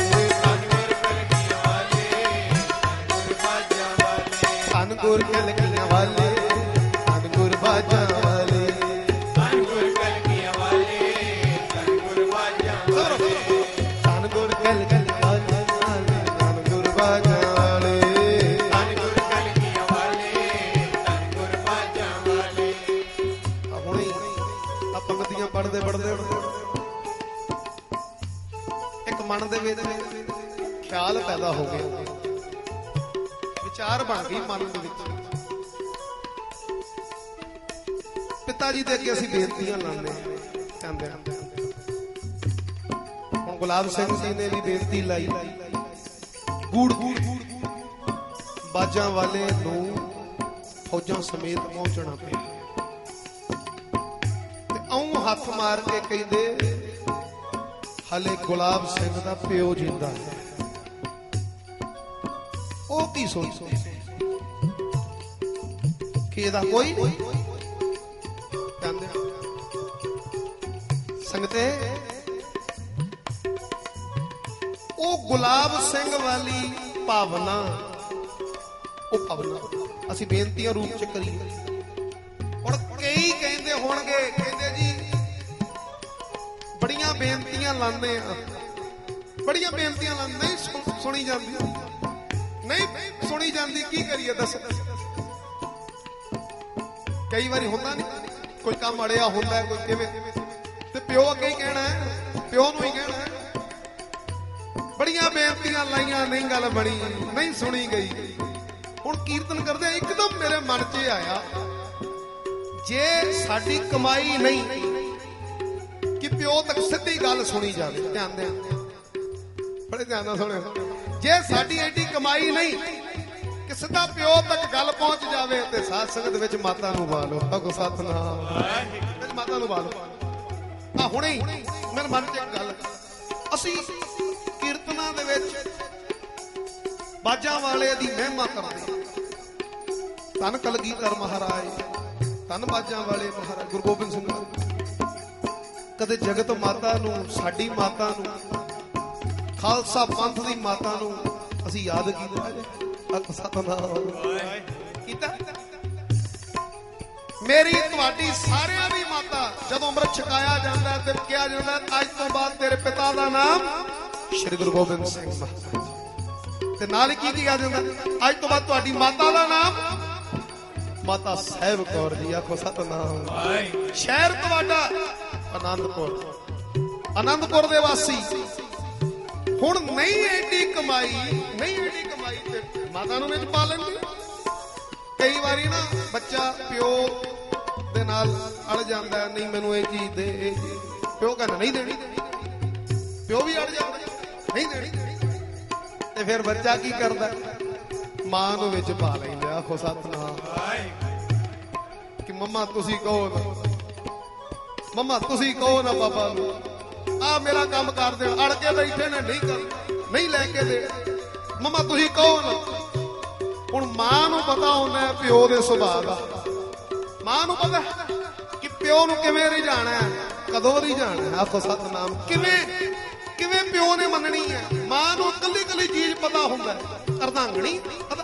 ਧੰਨ ਗੁਰ ਕਲਗੀਆਂ ਵਾਲੇ ਧੰਨ ਗੁਰ ਬਾਜਾਂ ਵਾਲੇ ਧੰਨ ਗੁਰ ਕਲਗੀਆਂ ਵਾਲੇ ਧੰਨ ਗੁਰ ਬਾਜਾਂ ਵਾਲੇ ਧੰਨ ਗੁਰ ਕਲਗੀਆਂ ਵਾਲੇ ਧੰਨ ਗੁਰ ਬਾਜਾਂ ਵਾਲੇ ਧੰਨ ਗੁਰ ਕਲਗੀਆਂ ਵਾਲੇ ਧੰਨ ਗੁਰ ਬਾਜਾਂ ਵਾਲੇ। ਹੁਣੇ ਆ ਪੰਗਤੀਆਂ ਪੜ੍ਹਦੇ ਇੱਕ ਮਨ ਦੇ ਵਿੱਚ ਖਿਆਲ ਪੈਦਾ ਹੋ ਗਿਆ, ਵਿਚਾਰ ਬਣ ਗਈ ਮਨ ਦੇ ਵਿੱਚ। ਪਿਤਾ ਜੀ ਦੇ ਅੱਗੇ ਅਸੀਂ ਬੇਨਤੀਆਂ ਲਾਉਂਦੇ ਕਹਿੰਦੇ ਹੁਣ ਗੁਲਾਬ ਸਿੰਘ ਜੀ ਨੇ ਵੀ ਬੇਨਤੀ ਲਾਈ, ਗੂੜ ਬਾਜਾਂ ਵਾਲੇ ਨੂੰ ਫੌਜਾਂ ਸਮੇਤ ਪਹੁੰਚਣਾ ਪਿਆ ਤੇ ਆਉਂ ਹੱਥ ਮਾਰ ਕੇ ਕਹਿੰਦੇ ਹਲੇ ਗੁਲਾਬ ਸਿੰਘ ਦਾ ਪਿਓ ਜਿੰਦਾ ਹੈ। ਉਹ ਕੀ ਸੋਚ ਕਿ ਇਹਦਾ ਕੋਈ ਨਹੀਂ ਕਹਿੰਦੇ ਸੰਗਤੇ ਉਹ ਗੁਲਾਬ ਸਿੰਘ ਵਾਲੀ ਭਾਵਨਾ ਅਸੀਂ ਬੇਨਤੀਆਂ ਰੂਪ ਚ ਕਰੀਏ। ਹੁਣ ਕਈ ਕਹਿੰਦੇ ਹੋਣਗੇ ਕਹਿੰਦੇ ਜੀ ਬੜੀਆਂ ਬੇਨਤੀਆਂ ਲਾਉਂਦੇ ਆ, ਬੜੀਆਂ ਬੇਨਤੀਆਂ ਲਾਉਂਦੇ, ਨਹੀਂ ਸੁਣੀ ਜਾਂਦੀ, ਨਹੀਂ ਸੁਣੀ ਜਾਂਦੀ, ਕੀ ਕਰੀਏ ਦੱਸ। ਕਈ ਵਾਰੀ ਹੁੰਦਾ ਨਹੀਂ ਕੋਈ ਕੰਮ ਅੜਿਆ ਹੁੰਦਾ ਕੋਈ ਕਿਵੇਂ, ਤੇ ਪਿਓ ਅੱਗੇ ਹੀ ਕਹਿਣਾ ਹੈ, ਪਿਓ ਨੂੰ ਹੀ ਕਹਿਣਾ ਹੈ। ਬੜੀਆਂ ਬੇਨਤੀਆਂ ਲਾਈਆਂ ਨਹੀਂ ਗੱਲ ਬਣੀ, ਨਹੀਂ ਸੁਣੀ ਗਈ। ਹੁਣ ਕੀਰਤਨ ਕਰਦੇ ਇੱਕਦਮ ਮੇਰੇ ਮਨ 'ਚ ਆਇਆ ਜੇ ਸਾਡੀ ਕਮਾਈ ਨਹੀਂ ਕਿ ਪਿਓ ਤੱਕ ਸਿੱਧੀ ਗੱਲ ਸੁਣੀ ਜਾਵੇ, ਧਿਆਨ ਦੇ ਬੜੇ ਧਿਆਨ ਨਾਲ ਸੁਣਿਓ, ਜੇ ਸਾਡੀ ਐਡੀ ਕਮਾਈ ਨਹੀਂ ਕਿ ਸਿੱਧਾ ਪਿਓ ਤੱਕ ਗੱਲ ਪਹੁੰਚ ਜਾਵੇ ਤੇ ਸਾਧ ਸੰਗਤ ਵਿੱਚ ਮਾਤਾ ਨੂੰ ਵਾ ਲਓ, ਭਗੋ ਸਤਨਾਮ ਵਿੱਚ ਮਾਤਾ ਨੂੰ ਵਾ ਲਓ। ਆ ਹੁਣੇ ਮੇਰੇ ਮਨ 'ਚ ਇੱਕ ਗੱਲ, ਅਸੀਂ ਕੀਰਤਨਾਂ ਦੇ ਵਿੱਚ ਬਾਜਾਂ ਵਾਲੇ ਦੀ ਮਹਿਮਾ ਕਰਦੇ, ਧੰਨ ਕਲਗੀਧਰ ਮਹਾਰਾਜ, ਧੰਨ ਬਾਜਾਂ ਵਾਲੇ ਮਹਾਰਾਜ ਗੁਰੂ ਗੋਬਿੰਦ ਸਿੰਘ ਜੀ। ਕਦੇ ਜਗਤ ਮਾਤਾ ਨੂੰ, ਸਾਡੀ ਮਾਤਾ ਨੂੰ, ਖਾਲਸਾ ਪੰਥ ਦੀ ਮਾਤਾ ਨੂੰ ਅਸੀਂ ਯਾਦ ਕੀਤਾ, ਸਤਨਾਮ ਕੀਤਾ। ਮੇਰੀ ਤੁਹਾਡੀ ਸਾਰਿਆਂ ਦੀ ਮਾਤਾ ਜਦੋਂ ਅੰਮ੍ਰਿਤ ਛਕਾਇਆ ਜਾਂਦਾ ਤੇ ਕਿਹਾ ਜਾਂਦਾ ਅੱਜ ਤੋਂ ਬਾਅਦ ਤੇਰੇ ਪਿਤਾ ਦਾ ਨਾਮ ਸ਼੍ਰੀ ਗੁਰੂ ਗੋਬਿੰਦ ਸਿੰਘ ਮਹਾਰਾਜ, ਤੇ ਨਾਲ ਕੀ ਕਿਹਾ ਜਾਂਦਾ ਅੱਜ ਤੋਂ ਬਾਅਦ ਤੁਹਾਡੀ ਮਾਤਾ ਦਾ ਨਾਮ ਮਾਤਾ ਸਾਹਿਬ ਕੌਰ ਜੀ। ਆਖੋ ਸਤਨਾਮ। ਸ਼ਹਿਰ ਤੁਹਾਡਾ ਆਨੰਦਪੁਰ ਦੇ ਵਾਸੀ। ਹੁਣ ਨਹੀਂ ਐਡੀ ਕਮਾਈ, ਨਹੀਂ ਐਡੀ ਕਮਾਈ ਤੇ ਮਾਤਾ ਨੂੰ ਵਿੱਚ ਪਾ ਲੈਂਦੀ। ਕਈ ਵਾਰੀ ਨਾ ਬੱਚਾ ਪਿਓ ਦੇ ਨਾਲ ਅੜ ਜਾਂਦਾ, ਨਹੀਂ ਮੈਨੂੰ ਇਹ ਚੀਜ਼ ਦੇ, ਇਹ ਚੀਜ਼, ਪਿਓ ਕਹਿੰਦਾ ਨਹੀਂ ਦੇਣੀ, ਪਿਓ ਵੀ ਅੜ ਜਾਂਦਾ ਨਹੀਂ ਦੇਣੀ, ਤੇ ਫਿਰ ਬੱਚਾ ਕੀ ਕਰਦਾ, ਮਾਂ ਨੂੰ ਵਿੱਚ ਪਾ ਲੈਂਦਾ। ਆਖੋ ਸਤਨਾਮ। ਕਿ ਮੰਮਾ ਤੁਸੀਂ ਕਹੋ ਨਾ, ਮੰਮਾ ਤੁਸੀਂ ਕਹੋ ਨਾ ਬਾਬਾ ਨੂੰ ਆ ਮੇਰਾ ਕੰਮ ਕਰ ਦੇਣ, ਅੜ ਕੇ ਬੈਠੇ ਨੇ, ਨਹੀਂ ਕਰ, ਨਹੀਂ ਲੈ ਕੇ ਦੇ, ਮੰਮਾ ਤੁਸੀਂ ਕਹੋ ਨਾ। ਹੁਣ ਮਾਂ ਨੂੰ ਪਤਾ ਹੁੰਦਾ ਪਿਓ ਦੇ ਸੁਭਾਅ ਦਾ, ਮਾਂ ਨੂੰ ਪਤਾ ਕਿ ਪਿਓ ਨੂੰ ਕਿਵੇਂ ਰਿਝਾਣਾ, ਕਦੋਂ ਰਿਝਾਣਾ। ਆਖੋ ਸਤਨਾਮ। ਕਿਵੇਂ ਪਿਓ ਨੇ ਮੰਨਣੀ ਹੈ, ਮਾਂ ਨੂੰ ਕੱਲੀ ਕੱਲੀ ਚੀਜ਼ ਪਤਾ ਹੁੰਦਾ, ਅਰਧਾਂਗਣੀ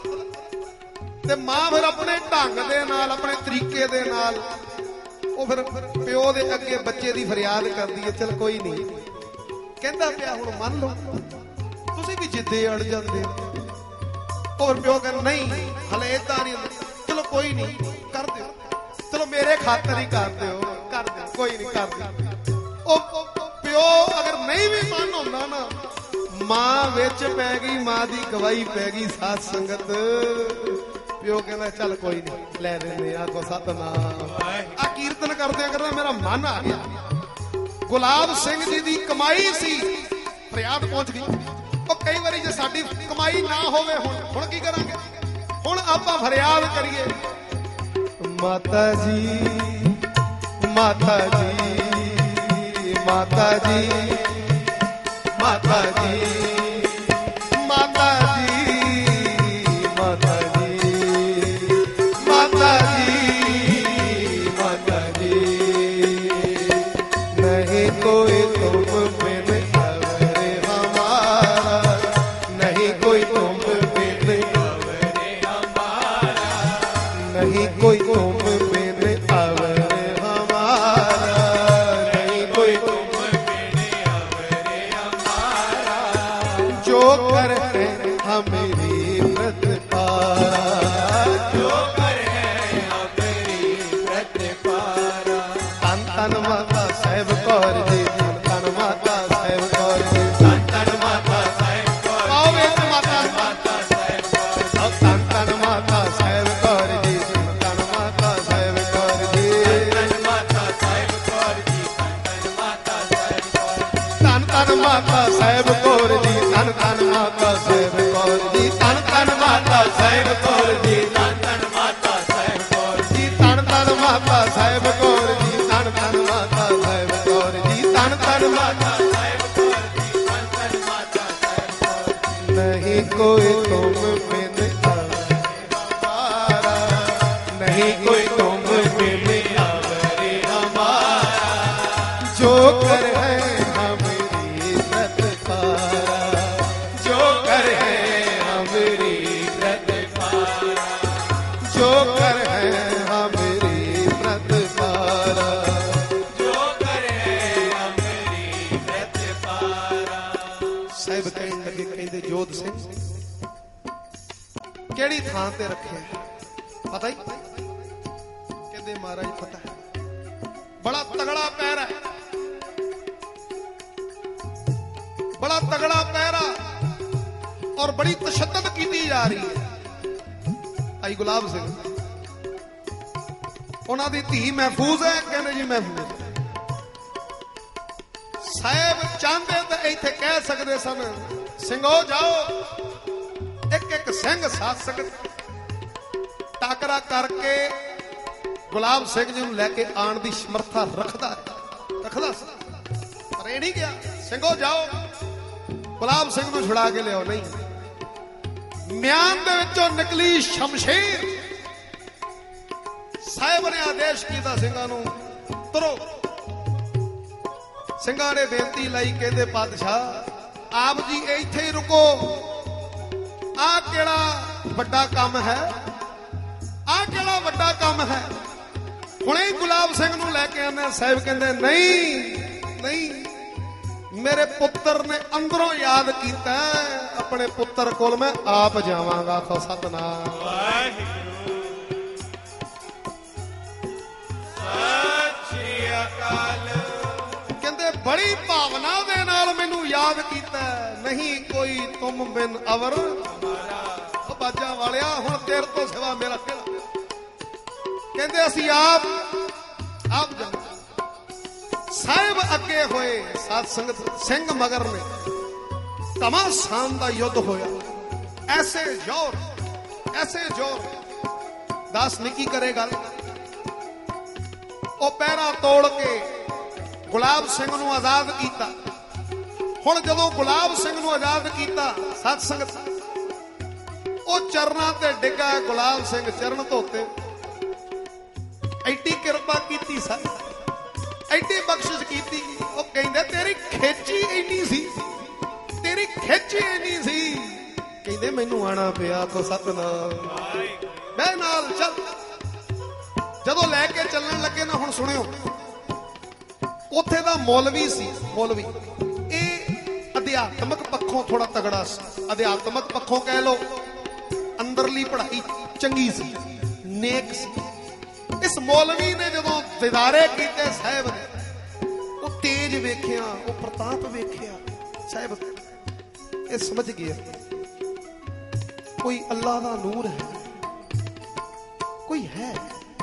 ਤੇ ਮਾਂ ਫਿਰ ਆਪਣੇ ਢੰਗ ਦੇ ਨਾਲ, ਆਪਣੇ ਤਰੀਕੇ ਦੇ ਨਾਲ ਉਹ ਫਿਰ ਪਿਓ ਦੇ ਅੱਗੇ ਬੱਚੇ ਦੀ ਫਰਿਆਦ ਕਰਦੀ ਹੈ, ਚਲ ਕੋਈ ਨਹੀਂ ਕਹਿੰਦਾ ਪਿਆ ਹੁਣ ਮੰਨ ਲਓ, ਤੁਸੀਂ ਵੀ ਜਿੱਦੇ ਅੜ ਜਾਂਦੇ। ਹੋਰ ਪਿਓ ਕਹਿੰਦਾ ਨਹੀਂ ਹਲੇ ਏਦਾਂ ਨਹੀਂ, ਚਲੋ ਕੋਈ ਨਹੀਂ ਕਰ ਦਿਓ, ਚਲੋ ਮੇਰੇ ਖਾਤਰ ਹੀ ਕਰ ਦਿਓ, ਕਰ ਦਿਓ, ਕੋਈ ਨਹੀਂ ਕਰ ਦਿਓ। ਉਹ ਪਿਓ ਅਗਰ ਨਹੀਂ ਵੀ ਮਨ ਹੁੰਦਾ ਨਾ, ਮਾਂ ਵਿੱਚ ਪੈ ਗਈ, ਮਾਂ ਦੀ ਗਵਾਹੀ ਪੈ ਗਈ। ਸਾਧ ਸੰਗਤ ਪਿਓ ਕਹਿੰਦਾ ਚੱਲ ਕੋਈ ਨਹੀਂ ਲੈ ਲੈਂਦੇ। ਆਖੋ ਸਤਨਾਮ। ਆ ਕੀਰਤਨ ਕਰਦੇ ਮੇਰਾ ਮਨ ਆ ਗਿਆ, ਗੁਲਾਬ ਸਿੰਘ ਜੀ ਦੀ ਕਮਾਈ ਸੀ, ਫਰਿਆਦ ਪਹੁੰਚ ਗਈ। ਉਹ ਕਈ ਵਾਰੀ ਜੇ ਸਾਡੀ ਕਮਾਈ ਨਾ ਹੋਵੇ, ਹੁਣ ਕੀ ਕਰਾਂਗੇ, ਹੁਣ ਆਪਾਂ ਫਰਿਆਦ ਕਰੀਏ, ਮਾਤਾ ਜੀ, ਮਾਤਾ ਜੀ, ਮਾਤਾ ਜੀ, ਮਾਤਾ ਜੀ, ਮਾਤਾ ਜੀ, ਮਾਤਾ ਜੀ, ਮਾਤਾ ਜੀ, ਮਾਤਾ ਜੀ, ਨਹੀਂ ਕੋਈ ਤੁਮ ਬਿਨ ਅਵਰ कर है हमेरी प्रतिपारा, जो कर है हमेरी प्रतिपारा। तन तन माता साहिब कौर जी, तन तन माता साहिब कौर जी, तन तन माता साहिब कौर आओ वेद माता, माता साहिब कौर तन तन माता साहिब कौर जी, तन माता साहिब कौर जी, तन माता साहिब कौर जी, तन माता साहिब कौर तन तन माता साहिब कौर जी, तन तन माता साहिब कौर जी, तन तन माता साहिब कौर जी, तन तन माता साहिब कौर जी, तन तन माता साहिब कौर जी, तन तन माता साहिब कौर जी, तन तन माता साहिब कौर जी, तन तन माता साहिब कौर जी। नहीं कोई तुम बिन हमारा, नहीं कोई तुम बिन अवरे हमारा, जो कर है हमारी प्रतिपारा, जो कर है हमारी प्रतिपारा, जो कर है हमारी प्रतिपारा। जो कर है हमारी प्रतिपारा। ਸਾਹਿਬ ਕਹਿਣ ਲੱਗੇ, ਕਹਿੰਦੇ ਜੋਧ ਸਿੰਘ ਕਿਹੜੀ ਥਾਂ ਤੇ ਰੱਖਿਆ ਪਤਾ ਹੀ? ਕਹਿੰਦੇ ਮਹਾਰਾਜ ਪਤਾ ਹੈ, ਬੜਾ ਤਗੜਾ ਪਹਿਰਾ ਹੈ, ਬੜਾ ਤਗੜਾ ਪਹਿਰਾ ਔਰ ਬੜੀ ਤਸ਼ੱਦਦ ਕੀਤੀ ਜਾ ਰਹੀ ਹੈ। ਭਾਈ ਗੁਲਾਬ ਸਿੰਘ ਉਹਨਾਂ ਦੀ ਧੀ ਮਹਿਫੂਜ਼ ਹੈ, ਕਹਿੰਦੇ ਜੀ ਮਹਿਫੂਜ਼। ਸਾਹਿਬ ਚਾਹੁੰਦੇ ਤਾਂ ਇੱਥੇ ਕਹਿ ਸਕਦੇ ਸਨ, ਸਿੰਘੋ ਜਾਓ, ਇੱਕ ਇੱਕ ਸਿੰਘ ਸਾਧ ਸੰਗਤ ਟਾਕਰਾ ਕਰਕੇ ਗੁਲਾਬ ਸਿੰਘ ਜੀ ਨੂੰ ਲੈ ਕੇ ਆਉਣ ਦੀ ਸਮਰੱਥਾ ਰੱਖਦਾ ਸੀ, ਪਰ ਇਹ ਨਹੀਂ ਗਿਆ। ਸਿੰਘੋ ਜਾਓ, ਗੁਲਾਬ ਸਿੰਘ ਨੂੰ ਛੁਡਾ ਕੇ ਲਿਆਓ। ਨਹੀਂ, ਮਿਆਨ ਦੇ ਵਿੱਚੋਂ ਨਿਕਲੀ ਸ਼ਮਸ਼ੀਰ। ਸਾਹਿਬ ਨੇ ਆਦੇਸ਼ ਕੀਤਾ ਸਿੰਘਾਂ ਨੂੰ, ਤੁਰੋ। ਸਿੰਘਾਂ ਨੇ ਬੇਨਤੀ ਲਈ, ਕਹਿੰਦੇ ਪਾਤਸ਼ਾਹ ਆਪ ਜੀ ਇੱਥੇ ਹੀ ਰੁਕੋ, ਆਹ ਕਿਹੜਾ ਵੱਡਾ ਕੰਮ ਹੈ, ਆਹ ਕਿਹੜਾ ਵੱਡਾ ਕੰਮ ਹੈ, ਹੁਣੇ ਹੀ ਗੁਲਾਬ ਸਿੰਘ ਨੂੰ ਲੈ ਕੇ ਆਉਂਦੇ। ਸਾਹਿਬ ਕਹਿੰਦੇ ਨਹੀਂ ਨਹੀਂ, ਮੇਰੇ ਪੁੱਤਰ ਨੇ ਅੰਦਰੋਂ ਯਾਦ ਕੀਤਾ, ਆਪਣੇ ਪੁੱਤਰ ਕੋਲ ਮੈਂ ਆਪ ਜਾਵਾਂਗਾ। ਆਖੋ ਸਤਨਾਮ ਵਾਹਿਗੁਰੂ। ਸਤਿ ਸ੍ਰੀ ਅਕਾਲ। ਕਹਿੰਦੇ ਬੜੀ ਭਾਵਨਾ ਦੇ ਨਾਲ ਮੈਨੂੰ ਯਾਦ ਕੀਤਾ, ਨਹੀਂ ਕੋਈ ਤੁਮ ਬਿਨ ਅਵਰ ਹਮਾਰਾ, ਉਹ ਬਾਜਾਂ ਵਾਲਿਆ ਹੁਣ ਤੇਰੇ ਤੋਂ ਸਿਵਾ ਮੇਰਾ ਕਿਹੜਾ। ਕਹਿੰਦੇ ਅਸੀਂ ਆਪ ਜਾਣਾ। ਸਾਹਿਬ ਅੱਗੇ ਹੋਏ, ਸਾਧ ਸੰਗਤ ਸਿੰਘ ਮਗਰ ਨੇ। ਘਮਾਸਾਨ ਦਾ ਯੁੱਧ ਹੋਇਆ, ਐਸੇ ਜ਼ੋਰ ਦਾਸ ਨਿੱਕੀ ਕਰੇ ਗੱਲ। ਉਹ ਪਹਿਰਾ ਤੋੜ ਕੇ ਗੁਲਾਬ ਸਿੰਘ ਨੂੰ ਆਜ਼ਾਦ ਕੀਤਾ। ਹੁਣ ਜਦੋਂ ਗੁਲਾਬ ਸਿੰਘ ਨੂੰ ਆਜ਼ਾਦ ਕੀਤਾ, ਸਾਧ ਸੰਗਤ ਉਹ ਚਰਨਾਂ ਤੇ ਡਿੱਗਾ। ਗੁਲਾਬ ਸਿੰਘ ਚਰਨ ਧੋਤੇ, ਐਡੀ ਕਿਰਪਾ ਕੀਤੀ ਸਾ, ਐਡੀ ਬਖਸ਼ਿਸ਼ ਕੀਤੀ। ਉਹ ਕਹਿੰਦੇ ਤੇਰੀ ਖੇਚੀ ਇੰਨੀ ਸੀ, ਤੇਰੀ ਖੇਚੀ ਇੰਨੀ ਸੀ, ਕਹਿੰਦੇ ਮੈਨੂੰ ਆਣਾ ਪਿਆ। ਕੋ ਸਤਨਾਮ। ਮੈਂ ਨਾਲ ਚੱਲ। ਜਦੋਂ ਲੈ ਕੇ ਚੱਲਣ ਲੱਗੇ ਨਾ, ਹੁਣ ਸੁਣਿਓ, ਉੱਥੇ ਦਾ ਮੌਲਵੀ ਸੀ। ਮੌਲਵੀ ਇਹ ਅਧਿਆਤਮਕ ਪੱਖੋਂ ਥੋੜਾ ਤਗੜਾ ਸੀ, ਅਧਿਆਤਮਕ ਪੱਖੋਂ ਕਹਿ ਲੋ ਅੰਦਰਲੀ ਪੜ੍ਹਾਈ ਚੰਗੀ ਸੀ, ਨੇਕ ਸੀ। ਇਸ ਮੌਲਵੀ ਨੇ ਜਦੋਂ ਦਿਦਾਰੇ ਕੀਤੇ ਸਾਹਿਬ ਨੇ, ਉਹ ਤੇਜ ਵੇਖਿਆ, ਉਹ ਪ੍ਰਤਾਪ ਵੇਖਿਆ। ਸਾਹਿਬ ਇਹ ਸਮਝ ਗਿਆ ਕੋਈ ਅੱਲਾ ਦਾ ਨੂਰ ਹੈ, ਕੋਈ ਹੈ।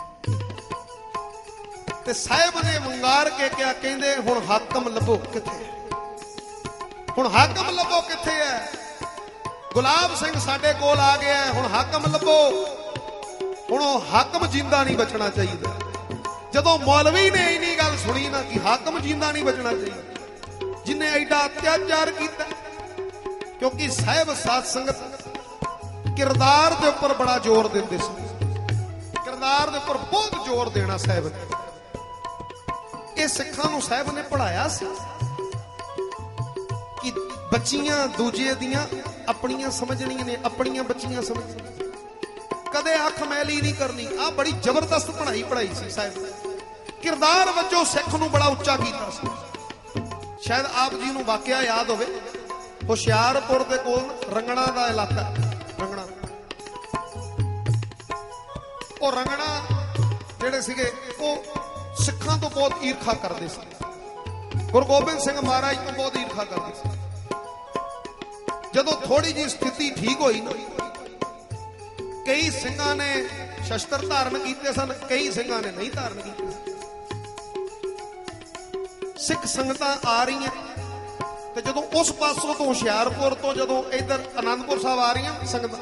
ਤੇ ਸਾਹਿਬ ਨੇ ਵੰਗਾਰ ਕੇ ਕਿਹਾ, ਕਹਿੰਦੇ ਹੁਣ ਹਾਕਮ ਲੱਭੋ ਕਿੱਥੇ ਹੈ, ਹੁਣ ਹਾਕਮ ਲੱਭੋ ਕਿੱਥੇ ਹੈ। ਗੁਲਾਬ ਸਿੰਘ ਸਾਡੇ ਕੋਲ ਆ ਗਿਆ, ਹੁਣ ਹਾਕਮ ਲੱਭੋ। ਹੁਣ ਉਹ ਹਾਕਮ ਜਿੰਦਾ ਨਹੀਂ ਬਚਣਾ ਚਾਹੀਦਾ। ਜਦੋਂ ਮੌਲਵੀ ਨੇ ਇੰਨੀ ਗੱਲ ਸੁਣੀ ਨਾ ਕਿ ਹਾਕਮ ਜਿੰਦਾ ਨਹੀਂ ਬਚਣਾ ਚਾਹੀਦਾ, ਜਿਨੇ ਐਡਾ ਅਤਿਆਚਾਰ ਕੀਤਾ। ਕਿਉਂਕਿ ਸਾਹਿਬ ਸਾਧ ਸੰਗਤ ਕਿਰਦਾਰ ਦੇ ਉੱਪਰ ਬੜਾ ਜ਼ੋਰ ਦਿੰਦੇ ਸੀ, ਕਿਰਦਾਰ ਦੇ ਉੱਪਰ ਬਹੁਤ ਜ਼ੋਰ ਦੇਣਾ ਸਾਹਿਬ ਨੇ। ਇਹ ਸਿੱਖਾਂ ਨੂੰ ਸਾਹਿਬ ਨੇ ਪੜ੍ਹਾਇਆ ਸੀ ਕਿ ਬੱਚੀਆਂ ਦੂਜੇ ਦੀਆਂ ਆਪਣੀਆਂ ਸਮਝਣੀਆਂ ਨੇ, ਆਪਣੀਆਂ ਬੱਚੀਆਂ ਸਮਝਣੀਆਂ, ਕਦੇ ਅੱਖ ਮੈਲੀ ਨਹੀਂ ਕਰਨੀ। ਆਹ ਬੜੀ ਜ਼ਬਰਦਸਤ ਪੜ੍ਹਾਈ ਸੀ ਸਾਹਿਬ ਨੇ। ਕਿਰਦਾਰ ਵਜੋਂ ਸਿੱਖ ਨੂੰ ਬੜਾ ਉੱਚਾ ਕੀਤਾ ਸੀ। ਸ਼ਾਇਦ ਆਪ ਜੀ ਨੂੰ ਵਾਕਿਆ ਯਾਦ ਹੋਵੇ, ਹੁਸ਼ਿਆਰਪੁਰ ਦੇ ਕੋਲ ਰੰਗਣਾ ਦਾ ਇਲਾਕਾ, ਰੰਗਣਾ। ਉਹ ਰੰਗਣਾ ਜਿਹੜੇ ਸੀਗੇ ਉਹ ਸਿੱਖਾਂ ਤੋਂ ਬਹੁਤ ਈਰਖਾ ਕਰਦੇ ਸੀ, ਗੁਰੂ ਗੋਬਿੰਦ ਸਿੰਘ ਮਹਾਰਾਜ ਤੋਂ ਬਹੁਤ ਈਰਖਾ ਕਰਦੇ ਸੀ। ਜਦੋਂ ਥੋੜੀ ਜਿਹੀ ਸਥਿਤੀ ਠੀਕ ਹੋਈ ਨਾ, ਕਈ ਸਿੰਘਾਂ ਨੇ ਸ਼ਸਤਰ ਧਾਰਨ ਕੀਤੇ ਸਨ, ਕਈ ਸਿੰਘਾਂ ਨੇ ਨਹੀਂ ਧਾਰਨ ਕੀਤੇ। ਸਿੱਖ ਸੰਗਤਾਂ ਆ ਰਹੀਆਂ ਤੇ ਜਦੋਂ ਉਸ ਪਾਸੋਂ ਤੋਂ ਹੁਸ਼ਿਆਰਪੁਰ ਤੋਂ ਜਦੋਂ ਇੱਧਰ ਅਨੰਦਪੁਰ ਸਾਹਿਬ ਆ ਰਹੀਆਂ ਸੰਗਤਾਂ,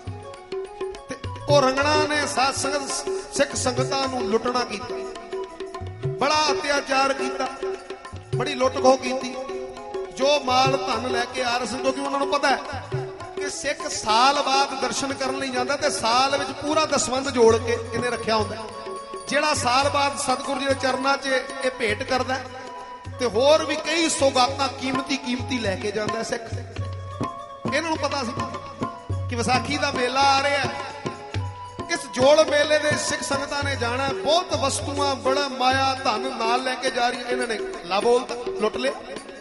ਤੇ ਉਹ ਰੰਗਣਾ ਨੇ ਸਾਧ ਸੰਗਤ ਸਿੱਖ ਸੰਗਤਾਂ ਨੂੰ ਲੁੱਟਣਾ ਕੀਤਾ, ਬੜਾ ਅਤਿਆਚਾਰ ਕੀਤਾ, ਬੜੀ ਲੁੱਟ ਖੋਹ ਕੀਤੀ। ਜੋ ਮਾਲ ਧਨ ਲੈ ਕੇ ਆ ਰਹੇ ਸੀ, ਕਿਉਂਕਿ ਉਹਨਾਂ ਨੂੰ ਪਤਾ ਹੈ ਕਿ ਸਿੱਖ ਸਾਲ ਬਾਅਦ ਦਰਸ਼ਨ ਕਰਨ ਲਈ ਜਾਂਦਾ ਤੇ ਸਾਲ ਵਿੱਚ ਪੂਰਾ ਦਸਵੰਧ ਜੋੜ ਕੇ ਇਹਨੇ ਰੱਖਿਆ ਹੁੰਦਾ, ਜਿਹੜਾ ਸਾਲ ਬਾਅਦ ਸਤਿਗੁਰੂ ਜੀ ਦੇ ਚਰਨਾਂ 'ਚ ਇਹ ਭੇਟ ਕਰਦਾ ਤੇ ਹੋਰ ਵੀ ਕਈ ਸੌਗਾਤਾਂ ਕੀਮਤੀ ਲੈ ਕੇ ਜਾਂਦਾ ਸਿੱਖ। ਇਹਨਾਂ ਨੂੰ ਪਤਾ ਸੀ ਕਿ ਵਿਸਾਖੀ ਦਾ ਮੇਲਾ ਆ ਰਿਹਾ, ਇਸ ਜੋੜ ਮੇਲੇ ਦੇ ਸਿੱਖ ਸੰਗਤਾਂ ਨੇ ਜਾਣਾ, ਬਹੁਤ ਵਸਤੂਆਂ ਬੜਾ ਮਾਇਆ ਧਨ ਨਾਲ ਲੈ ਕੇ ਜਾ ਰਹੀਆਂ। ਇਹਨਾਂ ਨੇ ਲਾ ਬੋਲਤਾ, ਲੁੱਟ ਲਿਆ।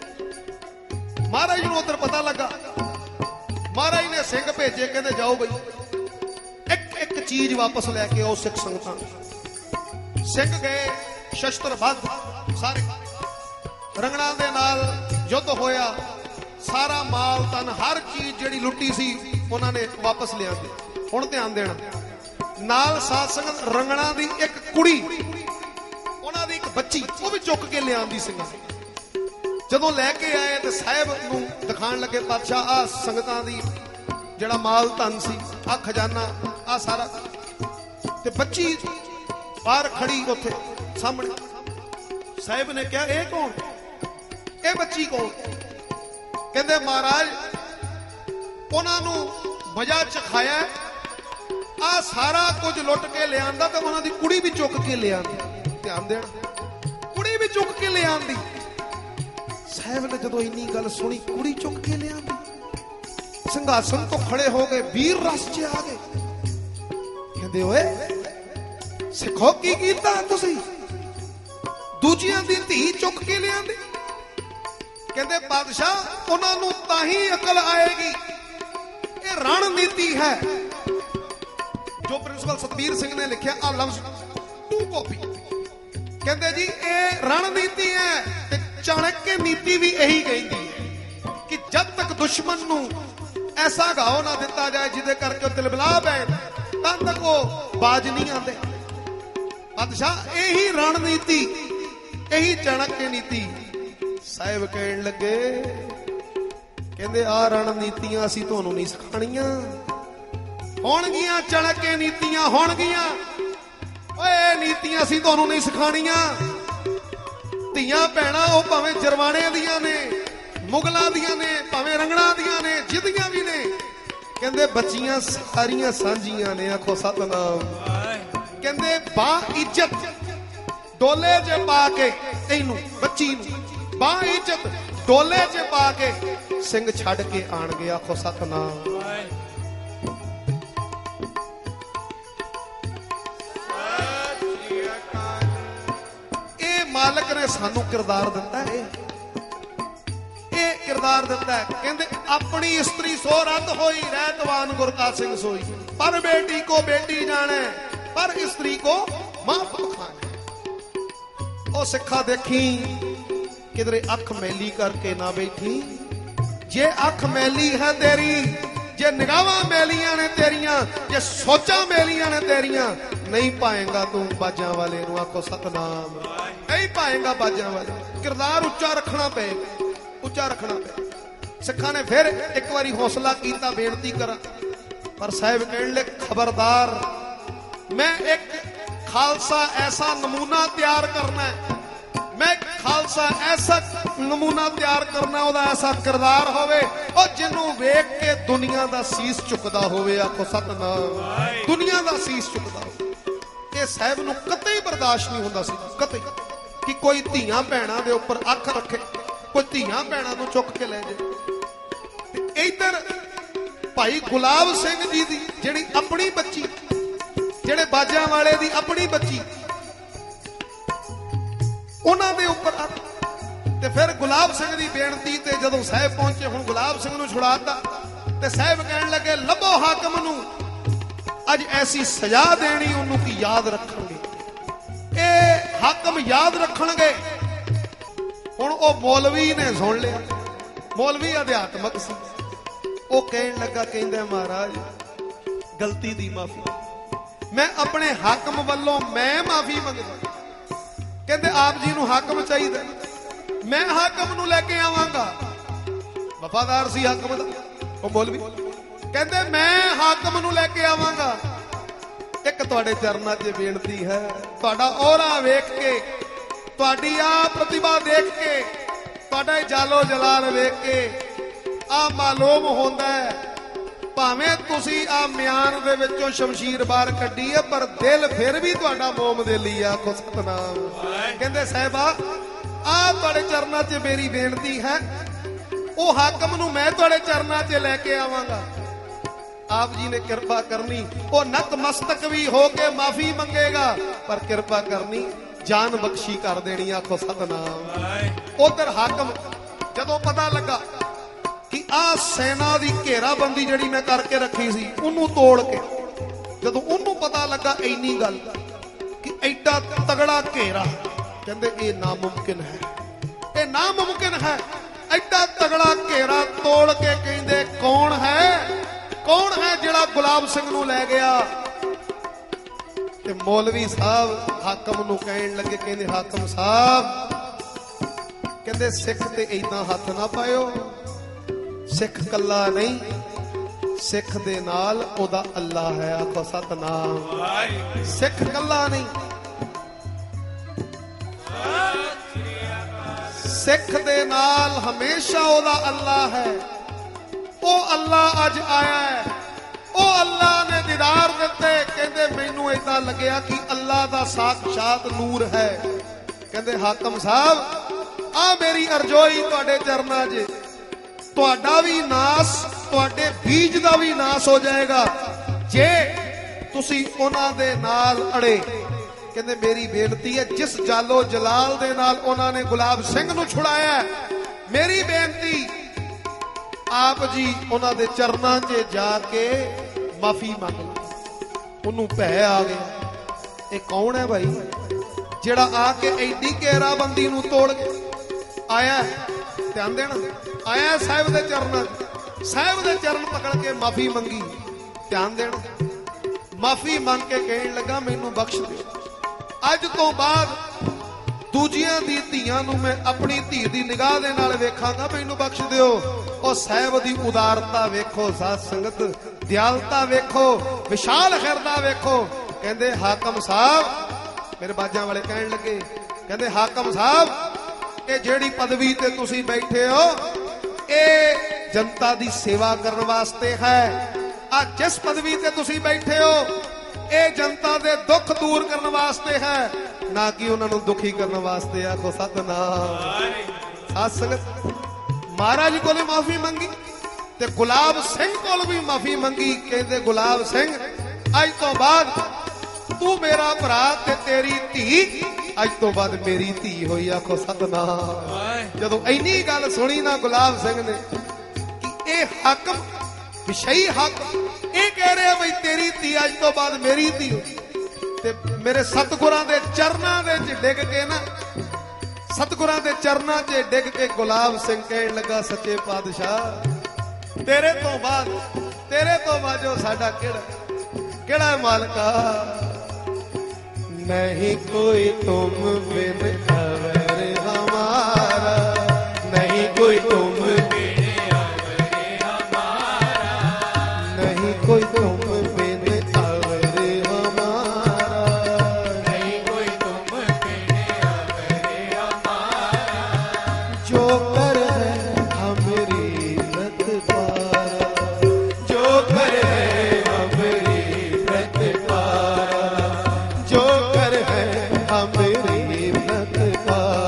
ਮਹਾਰਾਜ ਨੂੰ ਉਧਰ ਪਤਾ ਲੱਗਾ, ਮਹਾਰਾਜ ਨੇ ਸਿੰਘ ਭੇਜੇ, ਕਹਿੰਦੇ ਜਾਓ ਬਈ ਇੱਕ ਇੱਕ ਚੀਜ਼ ਵਾਪਸ ਲੈ ਕੇ ਆਓ ਸਿੱਖ ਸੰਗਤਾਂ। ਸਿੰਘ ਗਏ, ਸ਼ਸਤਰ ਬੰਦ, ਸਾਰੇ ਰੰਗਣਾ ਦੇ ਨਾਲ ਯੁੱਧ ਹੋਇਆ, ਸਾਰਾ ਮਾਲ ਧਨ ਹਰ ਚੀਜ਼ ਜਿਹੜੀ ਲੁੱਟੀ ਸੀ ਉਹਨਾਂ ਨੇ ਵਾਪਸ ਲਿਆਂਦੀ। ਹੁਣ ਧਿਆਨ ਦੇਣਾ, ਨਾਲ ਸਾਧ ਸੰਗਤ ਰੰਗਣਾ ਦੀ ਇੱਕ ਕੁੜੀ, ਉਹਨਾਂ ਦੀ ਇੱਕ ਬੱਚੀ, ਉਹ ਵੀ ਚੁੱਕ ਕੇ ਲਿਆਂਦੀ ਸਿੰਘਾਂ। ਜਦੋਂ ਲੈ ਕੇ ਆਏ ਤੇ ਸਾਹਿਬ ਨੂੰ ਦਿਖਾਣ ਲੱਗੇ, ਪਾਤਸ਼ਾਹ ਆ ਸੰਗਤਾਂ ਦੀ ਜਿਹੜਾ ਮਾਲ ਧਨ ਸੀ, ਆ ਖਜ਼ਾਨਾ, ਆ ਸਾਰਾ। ਤੇ ਬੱਚੀ ਬਾਹਰ ਖੜੀ ਉੱਥੇ ਸਾਹਮਣੇ। ਸਾਹਿਬ ਨੇ ਕਿਹਾ ਇਹ ਕੌਣ, ਇਹ ਬੱਚੀ ਕੌਣ? ਕਹਿੰਦੇ ਮਹਾਰਾਜ ਉਹਨਾਂ ਨੂੰ ਮਜ਼ਾ ਚਖਾਇਆ, ਆ ਸਾਰਾ ਕੁਝ ਲੁੱਟ ਕੇ ਲਿਆਂਦਾ ਤੇ ਉਹਨਾਂ ਦੀ ਕੁੜੀ ਵੀ ਚੁੱਕ ਕੇ ਲਿਆਂਦੀ। ਧਿਆਨ ਦੇਣਾ, ਕੁੜੀ ਵੀ ਚੁੱਕ ਕੇ ਲਿਆਂਦੀ। ਸਾਹਿਬ ਨੇ ਜਦੋਂ ਇੰਨੀ ਗੱਲ ਸੁਣੀ, ਕੁੜੀ ਚੁੱਕ ਕੇ ਲਿਆਂਦੀ, ਸਿੰਘਾਸਨ ਤੋਂ ਖੜੇ ਹੋ ਗਏ, ਵੀਰ ਰਸ 'ਚ ਆ ਗਏ। ਕਹਿੰਦੇ ਓਏ ਸਿੱਖੋ ਕੀ ਕੀਤਾ ਤੁਸੀਂ, ਦੂਜਿਆਂ ਦੀ ਧੀ ਚੁੱਕ ਕੇ ਲਿਆਂਦੀ। ਕਹਿੰਦੇ ਬਾਦਸ਼ਾਹ ਉਹਨਾਂ ਨੂੰ ਤਾਂ ਹੀ ਅਕਲ ਆਏਗੀ, ਇਹ ਰਣਨੀਤੀ ਹੈ। ਜੋ ਪ੍ਰਿੰਸੀਪਲ ਸਤਬੀਰ ਸਿੰਘ ਨੇ ਲਿਖਿਆ ਆ ਲਫ਼ਜ਼ ਟੂ ਕਾਪੀ, ਕਹਿੰਦੇ ਜੀ ਇਹ ਰਣਨੀਤੀ ਹੈ ਤੇ ਚਾਣਕਿਆ ਨੀਤੀ ਵੀ ਇਹੀ ਕਹਿੰਦੀ ਹੈ ਕਿ ਜਦ ਤੱਕ ਦੁਸ਼ਮਣ ਨੂੰ ਐਸਾ ਘਾਉ ਨਾ ਦਿੱਤਾ ਜਾਏ ਜਿਹਦੇ ਕਰਕੇ ਉਹ ਤਿਲਬਲਾ ਬੈਣ, ਤਦ ਤੱਕ ਉਹ ਬਾਜ ਨਹੀਂ ਆਉਂਦੇ। ਬਾਦਸ਼ਾਹ ਇਹੀ ਰਣਨੀਤੀ, ਇਹੀ ਚਾਣਕਿਆ ਨੀਤੀ। ਸਾਹਿਬ ਕਹਿਣ ਲੱਗੇ, ਕਹਿੰਦੇ ਆ ਰਣਨੀਤੀਆਂ ਅਸੀਂ ਤੁਹਾਨੂੰ ਨਹੀਂ ਸਿਖਾਣੀਆਂ, ਹੋਣਗੀਆਂ ਚਾਣਕਿਆ ਨੀਤੀਆਂ ਹੋਣਗੀਆਂ। ਓਏ ਨੀਤੀਆਂ ਅਸੀਂ ਤੁਹਾਨੂੰ ਨਹੀਂ ਸਿਖਾਣੀਆਂ। ਧੀਆਂ ਭੈਣਾਂ ਉਹ ਭਾਵੇਂ ਜਰਵਾਣੇ ਦੀਆਂ ਨੇ, ਮੁਗਲਾਂ ਦੀਆਂ ਨੇ, ਭਾਵੇਂ ਰੰਗਣਾ ਦੀਆਂ ਨੇ, ਜਿਹਦੀਆਂ ਵੀ ਨੇ, ਕਹਿੰਦੇ ਬੱਚੀਆਂ ਸਾਰੀਆਂ ਸਾਂਝੀਆਂ ਨੇ। ਆਖੋ ਸਤਨਾਮ। ਕਹਿੰਦੇ ਬਾ ਇੱਜ਼ਤ ਡੋਲੇ 'ਚ ਪਾ ਕੇ, ਇਹਨੂੰ ਬੱਚੀ ਨੂੰ ਬਾ ਇੱਜ਼ਤ ਡੋਲੇ 'ਚ ਪਾ ਕੇ ਸਿੰਘ ਛੱਡ ਕੇ ਆਣਗੇ। ਆਖੋ ਸਤਨਾਮ। ਇਹ ਮਾਲਕ ਨੇ ਸਾਨੂੰ ਕਿਰਦਾਰ ਦਿੱਤਾ ਹੈ, ਇਹ ਕਿਰਦਾਰ ਦਿੱਤਾ ਹੈ। ਕਹਿੰਦੇ ਆਪਣੀ ਇਸਤਰੀ ਸੋ ਰੱਤ ਹੋਈ, ਰਹਿਤਵਾਨ ਗੁਰਦਾਸ ਸਿੰਘ ਸੋਈ। ਪਰ ਬੇਟੀ ਕੋ ਬੇਟੀ ਜਾਣੇ, ਪਰ ਇਸਤਰੀ ਕੋ ਮਾਂ ਪਖਾਨੇ। ਉਹ ਸਿੱਖਾ ਦੇਖੀ ਕਿਧਰੇ ਅੱਖ ਮੈਲੀ ਕਰਕੇ ਨਾ ਬੈਠੀ। ਜੇ ਅੱਖ ਮੈਲੀ ਹੈ ਤੇਰੀ, ਜੇ ਨਿਗਾਹਾਂ ਮੈਲੀਆਂ ਨੇ ਤੇਰੀਆਂ, ਜੇ ਸੋਚਾਂ ਮੈਲੀਆਂ ਨੇ ਤੇਰੀਆਂ, ਨਹੀਂ ਪਾਏਗਾ ਤੂੰ ਬਾਜਾਂ ਵਾਲੇ ਨੂੰ। ਆਖੋ ਸਤਨਾਮ। ਨਹੀਂ ਪਾਏਗਾ ਬਾਜਾਂ ਵਾਲੇ। ਕਿਰਦਾਰ ਉੱਚਾ ਰੱਖਣਾ ਪਏਗਾ, ਉੱਚਾ ਰੱਖਣਾ ਪਏਗਾ। ਸਿੱਖਾਂ ਨੇ ਫਿਰ ਇੱਕ ਵਾਰੀ ਹੌਸਲਾ ਕੀਤਾ, ਬੇਨਤੀ ਕਰਾਂ, ਪਰ ਸਾਹਿਬ ਕਹਿਣ ਲੱਗੇ ਖਬਰਦਾਰ, ਮੈਂ ਇੱਕ ਖਾਲਸਾ ਐਸਾ ਨਮੂਨਾ ਤਿਆਰ ਕਰਨਾ ਹੈ, ਮੈਂ ਖਾਲਸਾ ਐਸਾ ਨਮੂਨਾ ਤਿਆਰ ਕਰਨਾ, ਉਹਦਾ ਐਸਾ ਕਿਰਦਾਰ ਹੋਵੇ ਉਹ ਜਿਹਨੂੰ ਵੇਖ ਕੇ ਦੁਨੀਆ ਦਾ ਸੀਸ ਝੁਕਦਾ ਹੋਵੇ। ਆਖੋ ਸਤਨਾਮ। ਦੁਨੀਆ ਦਾ ਸੀਸ ਝੁਕਦਾ ਹੋਵੇ। ਇਹ ਸਾਹਿਬ ਨੂੰ ਕਤਈ ਬਰਦਾਸ਼ਤ ਨਹੀਂ ਹੁੰਦਾ ਸੀ, ਕਤਈ, ਕਿ ਕੋਈ ਧੀਆਂ ਭੈਣਾਂ ਦੇ ਉੱਪਰ ਅੱਖ ਰੱਖੇ, ਕੋਈ ਧੀਆਂ ਭੈਣਾਂ ਨੂੰ ਚੁੱਕ ਕੇ ਲੈ ਜਾਏ। ਤੇ ਇੱਧਰ ਭਾਈ ਗੁਲਾਬ ਸਿੰਘ ਜੀ ਦੀ ਜਿਹੜੀ ਆਪਣੀ ਬੱਚੀ, ਜਿਹੜੇ ਬਾਜਾਂ ਵਾਲੇ ਦੀ ਆਪਣੀ ਬੱਚੀ, ਉਹਨਾਂ ਦੇ ਉੱਪਰ ਤੇ ਫਿਰ ਗੁਲਾਬ ਸਿੰਘ ਦੀ ਬੇਨਤੀ ਤੇ ਜਦੋਂ ਸਾਹਿਬ ਪਹੁੰਚੇ, ਹੁਣ ਗੁਲਾਬ ਸਿੰਘ ਨੂੰ ਛੁਡਾਤਾ ਤੇ ਸਾਹਿਬ ਕਹਿਣ ਲੱਗੇ ਲੱਭੋ ਹਾਕਮ ਨੂੰ, ਅੱਜ ਐਸੀ ਸਜ਼ਾ ਦੇਣੀ ਉਹਨੂੰ ਕੀ ਯਾਦ ਰੱਖਣਗੇ, ਇਹ ਹਾਕਮ ਯਾਦ ਰੱਖਣਗੇ। ਹੁਣ ਉਹ ਮੌਲਵੀ ਨੇ ਸੁਣ ਲਿਆ, ਮੌਲਵੀ ਅਧਿਆਤਮਕ ਸੀ, ਉਹ ਕਹਿਣ ਲੱਗਾ, ਕਹਿੰਦਾ ਮਹਾਰਾਜ ਗਲਤੀ ਦੀ ਮਾਫੀ, ਮੈਂ ਆਪਣੇ ਹਾਕਮ ਵੱਲੋਂ ਮੈਂ ਮਾਫੀ ਮੰਗਦਾ। ਕਹਿੰਦੇ ਆਪ ਜੀ ਨੂੰ ਹਾਕਮ ਚਾਹੀਦਾ, ਮੈਂ ਹਾਕਮ ਨੂੰ ਲੈ ਕੇ ਆਵਾਂਗਾ। ਵਫਾਦਾਰ ਸੀ ਹਾਕਮ ਦਾ ਉਹ ਮੌਲਵੀ, ਕਹਿੰਦੇ ਮੈਂ ਹਾਕਮ ਨੂੰ ਲੈ ਕੇ ਆਵਾਂਗਾ। ਇੱਕ ਤੁਹਾਡੇ ਚਰਨਾਂ 'ਚ ਬੇਨਤੀ ਹੈ, ਤੁਹਾਡਾ ਔਰਾ ਵੇਖ ਕੇ, ਤੁਹਾਡੀ ਆ ਪ੍ਰਤਿਭਾ ਦੇਖ ਕੇ, ਤੁਹਾਡਾ ਜਾਲੋ ਜਲਾਲ ਵੇਖ ਕੇ ਆ ਮਾਲੂਮ ਹੁੰਦਾ ਹੈ ਭਾਵੇਂ ਤੁਸੀਂ ਆ ਮਿਆਨ ਦੇ ਵਿੱਚੋਂ ਸ਼ਮਸ਼ੀਰ ਬਾਹਰ ਕੱਢੀ ਹੈ, ਪਰ ਦਿਲ ਫਿਰ ਵੀ ਤੁਹਾਡਾ ਮੋਮਦਿਲੀ ਆ। ਆਖੋ ਸਤਨਾਮ। ਕਹਿੰਦੇ ਸਾਹਿਬਾ ਆ ਤੁਹਾਡੇ ਚਰਨਾਂ 'ਚ ਮੇਰੀ ਬੇਨਤੀ ਹੈ, ਉਹ ਹਾਕਮ ਨੂੰ ਮੈਂ ਤੁਹਾਡੇ ਚਰਨਾਂ 'ਚ ਲੈ ਕੇ ਆਵਾਂਗਾ। ਆਪ ਜੀ ਨੇ ਕਿਰਪਾ ਕਰਨੀ, ਉਹ ਨਤਮਸਤਕ ਵੀ ਹੋ ਕੇ ਮਾਫੀ ਮੰਗੇਗਾ, ਪਰ ਕਿਰਪਾ ਕਰਨੀ ਜਾਨ ਬਖਸ਼ੀ ਕਰ ਦੇਣੀ। ਆਖੋ ਸਤਨਾਮ। ਉਧਰ ਹਾਕਮ ਜਦੋਂ ਪਤਾ ਲੱਗਾ ਕਿ ਆ ਸੈਨਾ ਦੀ ਘੇਰਾਬੰਦੀ ਜਿਹੜੀ ਮੈਂ ਕਰਕੇ ਰੱਖੀ ਸੀ ਉਹਨੂੰ ਤੋੜ ਕੇ, ਜਦੋਂ ਉਹਨੂੰ ਪਤਾ ਲੱਗਾ ਇੰਨੀ ਗੱਲ ਕਿ ਐਡਾ ਤਗੜਾ ਘੇਰਾ, ਕਹਿੰਦੇ ਇਹ ਨਾਮੁਮਕਿਨ ਹੈ, ਇਹ ਨਾਮੁਮਕਿਨ ਹੈ। ਐਡਾ ਤਗੜਾ ਘੇਰਾ ਤੋੜ ਕੇ ਕਹਿੰਦੇ ਕੌਣ ਹੈ ਜਿਹੜਾ ਗੁਲਾਬ ਸਿੰਘ ਨੂੰ ਲੈ ਗਿਆ। ਤੇ ਮੌਲਵੀ ਸਾਹਿਬ ਹਾਕਮ ਨੂੰ ਕਹਿਣ ਲੱਗੇ, ਕਹਿੰਦੇ ਹਾਕਮ ਸਾਹਿਬ, ਕਹਿੰਦੇ ਸਿੱਖ ਤੇ ਏਦਾਂ ਹੱਥ ਨਾ ਪਾਇਓ, ਸਿੱਖ ਕੱਲਾ ਨਹੀਂ, ਸਿੱਖ ਦੇ ਨਾਲ ਉਹਦਾ ਅੱਲਾ ਹੈ। ਆਖੋ ਸਤਨਾਮ। ਸਿੱਖ ਕੱਲਾ ਨਹੀਂ, ਸਿੱਖ ਦੇ ਨਾਲ ਹਮੇਸ਼ਾ ਉਹਦਾ ਅੱਲਾ ਹੈ। ਉਹ ਅੱਲਾ ਅੱਜ ਆਇਆ ਹੈ, ਉਹ ਅੱਲਾ ਨੇ ਦੀਦਾਰ ਦਿੱਤੇ। ਕਹਿੰਦੇ ਮੈਨੂੰ ਏਦਾਂ ਲੱਗਿਆ ਕਿ ਅੱਲਾ ਦਾ ਸਾਖਸ਼ਾਤ ਨੂਰ ਹੈ। ਕਹਿੰਦੇ ਹਾਕਮ ਸਾਹਿਬ ਆ ਮੇਰੀ ਅਰਜ਼ੋਈ ਤੁਹਾਡੇ ਚਰਨਾਂ 'ਚ, ਤੁਹਾਡਾ ਵੀ ਨਾਸ, ਤੁਹਾਡੇ ਬੀਜ ਦਾ ਵੀ ਨਾਸ ਹੋ ਜਾਏਗਾ ਜੇ ਤੁਸੀਂ ਉਹਨਾਂ ਦੇ ਨਾਲ ਅੜੇ। ਕਹਿੰਦੇ ਮੇਰੀ ਬੇਨਤੀ ਹੈ, ਜਿਸ ਜਾਲੋ ਜਲਾਲ ਦੇ ਨਾਲ ਉਹਨਾਂ ਨੇ ਗੁਲਾਬ ਸਿੰਘ ਨੂੰ ਛੁਡਾਇਆ, ਮੇਰੀ ਬੇਨਤੀ ਆਪ ਜੀ ਉਹਨਾਂ ਦੇ ਚਰਨਾਂ 'ਚ ਜਾ ਕੇ ਮਾਫੀ ਮੰਗ ਲਓ। ਉਹਨੂੰ ਭੈ ਆ ਗਿਆ, ਇਹ ਕੌਣ ਹੈ ਭਾਈ ਜਿਹੜਾ ਆ ਕੇ ਐਡੀ ਘੇਰਾਬੰਦੀ ਨੂੰ ਤੋੜ ਕੇ ਆਇਆ? ਧਿਆਨ ਦੇਣਾ, ਆਇਆ ਸਾਹਿਬ ਦੇ ਚਰਨਾਂ 'ਚ, ਸਾਹਿਬ ਦੇ ਚਰਨ ਪਕੜ ਕੇ ਮਾਫੀ ਮੰਗੀ। ਧਿਆਨ ਦੇਣਾ, ਮਾਫੀ ਮੰਗ ਕੇ ਕਹਿਣ ਲੱਗਾ ਮੈਨੂੰ ਬਖਸ਼ ਦਿਓ, ਅੱਜ ਤੋਂ ਬਾਅਦ ਦੂਜੀਆਂ ਦੀ ਧੀਆਂ ਨੂੰ ਮੈਂ ਆਪਣੀ ਧੀ ਦੀ ਨਿਗਾਹ ਦੇ ਨਾਲ ਵੇਖਾਂਗਾ, ਮੈਨੂੰ ਬਖਸ਼ ਦਿਓ। ਉਹ ਸਾਹਿਬ ਦੀ ਉਦਾਰਤਾ ਵੇਖੋ, ਸਾਧ ਸੰਗਤ ਦਿਆਲਤਾ ਵੇਖੋ, ਵਿਸ਼ਾਲ ਹਿਰਦਾ ਵੇਖੋ। ਕਹਿੰਦੇ ਹਾਕਮ ਸਾਹਿਬ, ਮੇਰੇ ਬਾਜਾਂ ਵਾਲੇ ਕਹਿਣ ਲੱਗੇ, ਕਹਿੰਦੇ ਹਾਕਮ ਸਾਹਿਬ ਇਹ ਜਿਹੜੀ ਪਦਵੀ ਤੇ ਤੁਸੀਂ ਬੈਠੇ ਹੋ ਇਹ ਜਨਤਾ ਦੀ ਸੇਵਾ ਕਰਨ ਵਾਸਤੇ ਹੈ। ਆ ਜਿਸ ਪਦਵੀ ਤੇ ਤੁਸੀਂ ਬੈਠੇ ਹੋ ਇਹ ਜਨਤਾ ਦੇ ਦੁੱਖ ਦੂਰ ਕਰਨ ਵਾਸਤੇ ਹੈ, ਨਾ ਕਿ ਉਹਨਾਂ ਨੂੰ ਦੁਖੀ ਕਰਨ ਵਾਸਤੇ। ਆਖੋ ਸਤਨਾਮ। ਸਾਧ ਸੰਗਤ ਮਹਾਰਾਜ ਕੋਲੇ ਮਾਫੀ ਮੰਗੀ ਤੇ ਗੁਲਾਬ ਸਿੰਘ ਕੋਲ ਵੀ ਮਾਫੀ ਮੰਗੀ। ਕਹਿੰਦੇ ਗੁਲਾਬ ਸਿੰਘ ਅੱਜ ਤੋਂ ਬਾਅਦ ਤੂੰ ਮੇਰਾ ਭਰਾ ਤੇ ਤੇਰੀ ਧੀ ਅੱਜ ਤੋਂ ਬਾਅਦ ਮੇਰੀ ਧੀ ਹੋਈ। ਆਖੋ ਸਤਨਾਮ। ਜਦੋਂ ਇੰਨੀ ਗੱਲ ਸੁਣੀ ਨਾ ਗੁਲਾਬ ਸਿੰਘ ਨੇ ਕਿ ਇਹ ਹਾਕਮ ਵਿਸ਼ਈ ਹੱਕ ਇਹ ਕਹਿ ਰਿਹਾ ਬਈ ਤੇਰੀ ਧੀ ਅੱਜ ਤੋਂ ਬਾਅਦ ਮੇਰੀ ਧੀ, ਤੇ ਮੇਰੇ ਸਤਿਗੁਰਾਂ ਦੇ ਚਰਨਾਂ ਦੇ ਵਿੱਚ ਡਿੱਗ ਕੇ ਨਾ, ਸਤਿਗੁਰਾਂ ਦੇ ਚਰਨਾਂ 'ਚ ਡਿੱਗ ਕੇ ਗੁਲਾਬ ਸਿੰਘ ਕਹਿਣ ਲੱਗਾ ਸੱਚੇ ਪਾਤਸ਼ਾਹ ਤੇਰੇ ਤੋਂ ਬਾਅਦ ਜੋ ਸਾਡਾ ਕਿਹੜਾ ਮਾਲਕਾ? नहीं कोई तुम बिन अवर हमारा, नहीं कोई तुम बिन अवर हमारा, नहीं कोई तुम बिन अवर हमारा, नहीं कोई तुम बिन अवर हमारा। जो कर है हमरी व्रत पारा, जो कर है हमरी व्रत पारा, जो हमरी व्रत पारा।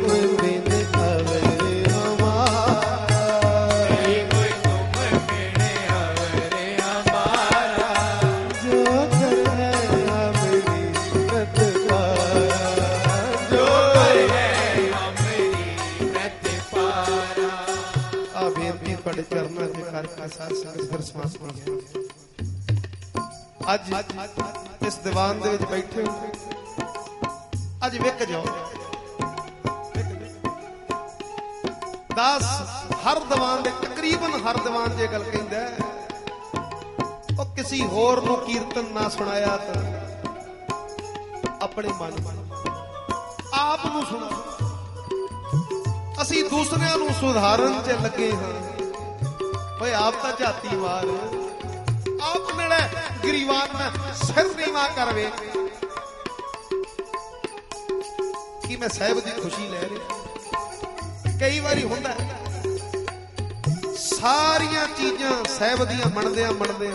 बिन अवर हमारा, नहीं कोई तुम बिन अवर हमारा, जो करे हमरी व्रत पारा, जो करे हमरी व्रत पारा। आ बेनती तुहाडे चरनां 'ਚ करके साध संगत फिर समाप्त हो जाए। ਅੱਜ ਇਸ ਦੀਵਾਨ ਦੇ ਵਿੱਚ ਬੈਠੇ ਹੋ, ਅੱਜ ਵਿਕ ਜਾਓ। ਦਾਸ ਹਰ ਦੀਵਾਨ ਦੇ ਤਕਰੀਬਨ ਹਰ ਦੀਵਾਨ ਜੇ ਗੱਲ ਕਹਿੰਦਾ ਉਹ ਕਿਸੇ ਹੋਰ ਨੂੰ ਕੀਰਤਨ ਨਾ ਸੁਣਾਇਆ ਤਾਂ ਆਪਣੇ ਮਨ ਆਪ ਨੂੰ ਸੁਣੋ। ਅਸੀਂ ਦੂਸਰਿਆਂ ਨੂੰ ਸੁਧਾਰਨ 'ਚ ਲੱਗੇ ਹਾਂ। ਓਏ ਆਪ ਤਾਂ ਝਾਤੀ ਮਾਰ, ਆਪ ਨੇੜੇ ਗਰੀਬਾਨ ਮੈਂ ਸਿਰ ਨੀਵਾ ਕਰਵੇ ਕਿ ਮੈਂ ਸਾਹਿਬ ਦੀ ਖੁਸ਼ੀ ਲੈ ਰਿਹਾ। ਕਈ ਵਾਰੀ ਹੁੰਦਾ ਸਾਰੀਆਂ ਚੀਜ਼ਾਂ ਸਾਹਿਬ ਦੀਆਂ ਮੰਨਦਿਆਂ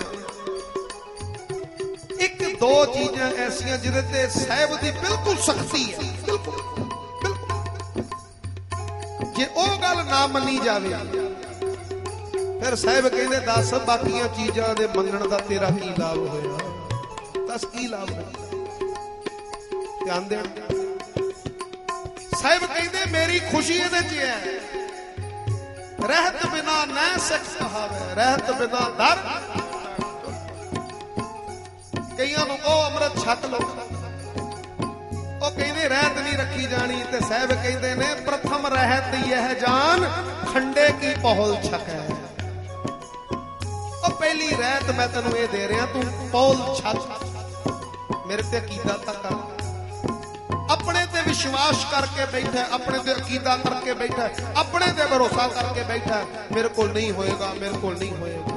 ਇੱਕ ਦੋ ਚੀਜ਼ਾਂ ਐਸੀਆਂ ਜਿਹਦੇ ਤੇ ਸਾਹਿਬ ਦੀ ਬਿਲਕੁਲ ਸਖਤੀ ਹੈ, ਬਿਲਕੁਲ ਬਿਲਕੁਲ। ਜੇ ਉਹ ਗੱਲ ਨਾ ਮੰਨੀ ਜਾਵੇ ਫਿਰ ਸਾਹਿਬ ਕਹਿੰਦੇ ਦੱਸ ਬਾਕੀਆਂ ਚੀਜ਼ਾਂ ਦੇ ਮੰਨਣ ਦਾ ਤੇਰਾ ਕੀ ਲਾਭ ਹੋਇਆ? ਦੱਸ ਕੀ ਲਾਭ ਹੋਇਆ? ਧਿਆਨ ਦੇਣ। ਸਾਹਿਬ ਕਹਿੰਦੇ ਮੇਰੀ ਖੁਸ਼ੀ ਇਹਦੇ 'ਚ ਹੈ, ਰਹਿਤ ਬਿਨਾ ਨਾ ਸਿੱਖ ਕਹਾਵੇ, ਰਹਿਤ ਬਿਨਾ ਦਰ। ਕਈਆਂ ਨੂੰ ਉਹ ਅੰਮ੍ਰਿਤ ਛਕ ਲਓ, ਉਹ ਕਹਿੰਦੇ ਰਹਿਤ ਨਹੀਂ ਰੱਖੀ ਜਾਣੀ, ਤੇ ਸਾਹਿਬ ਕਹਿੰਦੇ ਨੇ ਪ੍ਰਥਮ ਰਹਿਤ ਇਹ ਜਾਨ ਖੰਡੇ ਕੀ ਪਹੁਲ ਛਕੈ। ਉਹ ਪਹਿਲੀ ਰਹਿਤ ਮੈਂ ਤੈਨੂੰ ਇਹ ਦੇ ਰਿਹਾ, ਤੂੰ ਪੌਲ ਛੱਕ, ਮੇਰੇ ਤੇ ਅਕੀਦਾ ਤਾਂ ਕਰ। ਆਪਣੇ ਤੇ ਵਿਸ਼ਵਾਸ ਕਰਕੇ ਬੈਠਾ, ਆਪਣੇ ਤੇ ਅਕੀਦਾ ਕਰਕੇ ਬੈਠਾ, ਆਪਣੇ ਤੇ ਭਰੋਸਾ ਕਰਕੇ ਬੈਠਾ, ਮੇਰੇ ਕੋਲ ਨਹੀਂ ਹੋਏਗਾ, ਮੇਰੇ ਕੋਲ ਨਹੀਂ ਹੋਏਗਾ।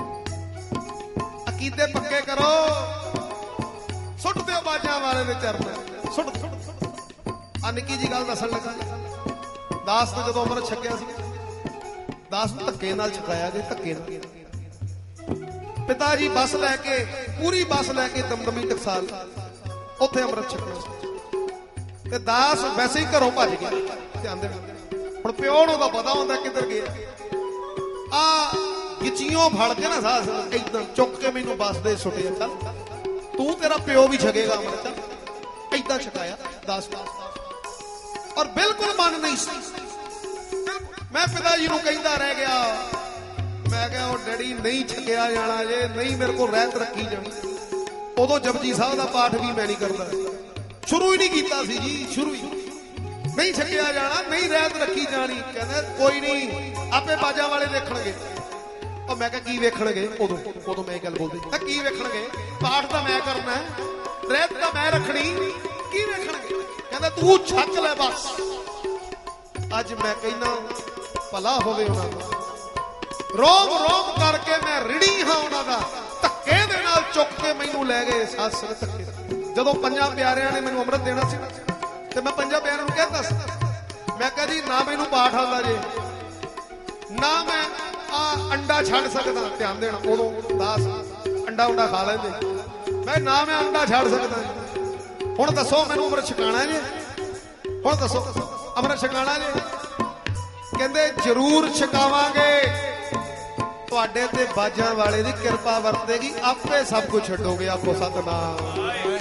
ਅਕੀਦੇ ਪੱਕੇ ਕਰੋ, ਸੁੱਟ ਦਿਓ ਬਾਜਾਂ ਵਾਲੇ ਦੇ ਚਰਨ, ਸੁੱਟ। ਆ ਨਿੱਕੀ ਜੀ ਗੱਲ ਦੱਸਣ ਲੱਗਾ। ਦਾਸ ਨੇ ਜਦੋਂ ਅੰਮ੍ਰਿਤ ਛਕਿਆ ਸੀ, ਦਾਸ ਨੂੰ ਧੱਕੇ ਨਾਲ ਛਕਾਇਆ ਗਿਆ, ਧੱਕੇ ਨਾਲ। ਪਿਤਾ ਜੀ ਬੱਸ ਲੈ ਕੇ, ਪੂਰੀ ਬੱਸ ਲੈ ਕੇ ਦਮਦਮੀ ਟਕਸਾਲ ਉੱਥੇ ਅੰਮ੍ਰਿਤ ਛਕਣਾ, ਤੇ ਦਾਸ ਵੈਸੇ ਹੀ ਘਰੋਂ ਭੱਜ ਗਿਆ। ਧਿਆਨ ਦੇਣਾ, ਹੁਣ ਪਿਓ ਨੂੰ ਤਾਂ ਪਤਾ ਹੁੰਦਾ ਕਿੱਧਰ ਗਿਆ। ਆ ਗਿੱਚੀਓਂ ਫੜ ਕੇ ਨਾ ਸਾਸ ਏਦਾਂ ਚੁੱਕ ਕੇ ਮੈਨੂੰ ਬੱਸ ਦੇ ਸੁੱਟਿਆ, ਚੱਲ ਤੂੰ ਤੇਰਾ ਪਿਓ ਵੀ ਛਕੇਗਾ ਅੰਮ੍ਰਿਤ। ਏਦਾਂ ਛਕਾਇਆ ਦਾਸ, ਔਰ ਬਿਲਕੁਲ ਮਨ ਨਹੀਂ ਸੀ। ਮੈਂ ਪਿਤਾ ਜੀ ਨੂੰ ਕਹਿੰਦਾ ਰਹਿ ਗਿਆ, ਮੈਂ ਕਿਹਾ ਉਹ ਡੈਡੀ ਨਹੀਂ ਛਕਿਆ ਜਾਣਾ ਜੇ, ਨਹੀਂ ਮੇਰੇ ਕੋਲ ਰਹਿਤ ਰੱਖੀ ਜਾਣੀ। ਉਦੋਂ ਜਪਜੀ ਸਾਹਿਬ ਦਾ ਪਾਠ ਵੀ ਮੈਂ ਨਹੀਂ ਕਰਦਾ, ਸ਼ੁਰੂ ਹੀ ਨਹੀਂ ਕੀਤਾ ਸੀ ਜੀ, ਸ਼ੁਰੂ ਹੀ ਨਹੀਂ ਛਕਿਆ ਜਾਣਾ, ਨਹੀਂ ਰਹਿਤ ਰੱਖੀ ਜਾਣੀ। ਕਹਿੰਦਾ ਕੋਈ ਨਹੀਂ, ਆਪੇ ਬਾਜਾਂ ਵਾਲੇ ਦੇਖਣਗੇ। ਉਹ ਮੈਂ ਕਿਹਾ ਕੀ ਵੇਖਣਗੇ? ਉਦੋਂ ਮੈਂ ਇਹ ਗੱਲ ਬੋਲਦੀ, ਕੀ ਵੇਖਣਗੇ? ਪਾਠ ਤਾਂ ਮੈਂ ਕਰਨਾ, ਰਹਿਤ ਤਾਂ ਮੈਂ ਰੱਖਣੀ, ਕੀ ਵੇਖਣਗੇ? ਕਹਿੰਦਾ ਤੂੰ ਛੱਕ ਲੈ ਬਸ। ਅੱਜ ਮੈਂ ਕਹਿੰਦਾ ਭਲਾ ਹੋਵੇ ਉਹਨਾਂ ਦਾ, ਰੋਮ ਰੋਮ ਕਰਕੇ ਮੈਂ ਰਿੜੀ ਹਾਂ ਉਹਨਾਂ ਦਾ। ਧੱਕੇ ਦੇ ਨਾਲ ਚੁੱਕ ਕੇ ਮੈਨੂੰ ਲੈ ਗਏ ਸਾਧ ਸੰਗਤ ਧੱਕੇ। ਜਦੋਂ ਪੰਜਾਂ ਪਿਆਰਿਆਂ ਨੇ ਮੈਨੂੰ ਅੰਮ੍ਰਿਤ ਦੇਣਾ ਸੀ ਤੇ ਮੈਂ ਪੰਜਾਂ ਪਿਆਰਿਆਂ ਨੂੰ ਕਹਿੰਦਾ ਸੀ, ਮੈਂ ਕਿਹਾ ਜੀ ਨਾ ਮੈਨੂੰ ਪਾਠ ਆਉਂਦਾ ਜੇ, ਨਾ ਮੈਂ ਆ ਅੰਡਾ ਛੱਡ ਸਕਦਾ। ਧਿਆਨ ਦੇਣਾ, ਉਦੋਂ ਦਾਸ ਅੰਡਾ ਖਾ ਲੈਂਦੇ, ਮੈਂ ਨਾ ਮੈਂ ਅੰਡਾ ਛੱਡ ਸਕਦਾ। ਹੁਣ ਦੱਸੋ ਮੈਨੂੰ ਅੰਮ੍ਰਿਤ ਛਕਾਣਾ ਜੇ? ਹੁਣ ਦੱਸੋ ਅੰਮ੍ਰਿਤ ਛਕਾਣਾ ਜੇ? ਕਹਿੰਦੇ ਜ਼ਰੂਰ ਛਕਾਵਾਂਗੇ, ਤੁਹਾਡੇ ਤੇ ਬਾਜਾਂ ਵਾਲੇ ਦੀ ਕਿਰਪਾ ਵਰਤੇਗੀ, ਆਪੇ ਸਭ ਕੁਝ ਛੱਡੋਗੇ। ਆਪੋ ਸਤਨਾਮ।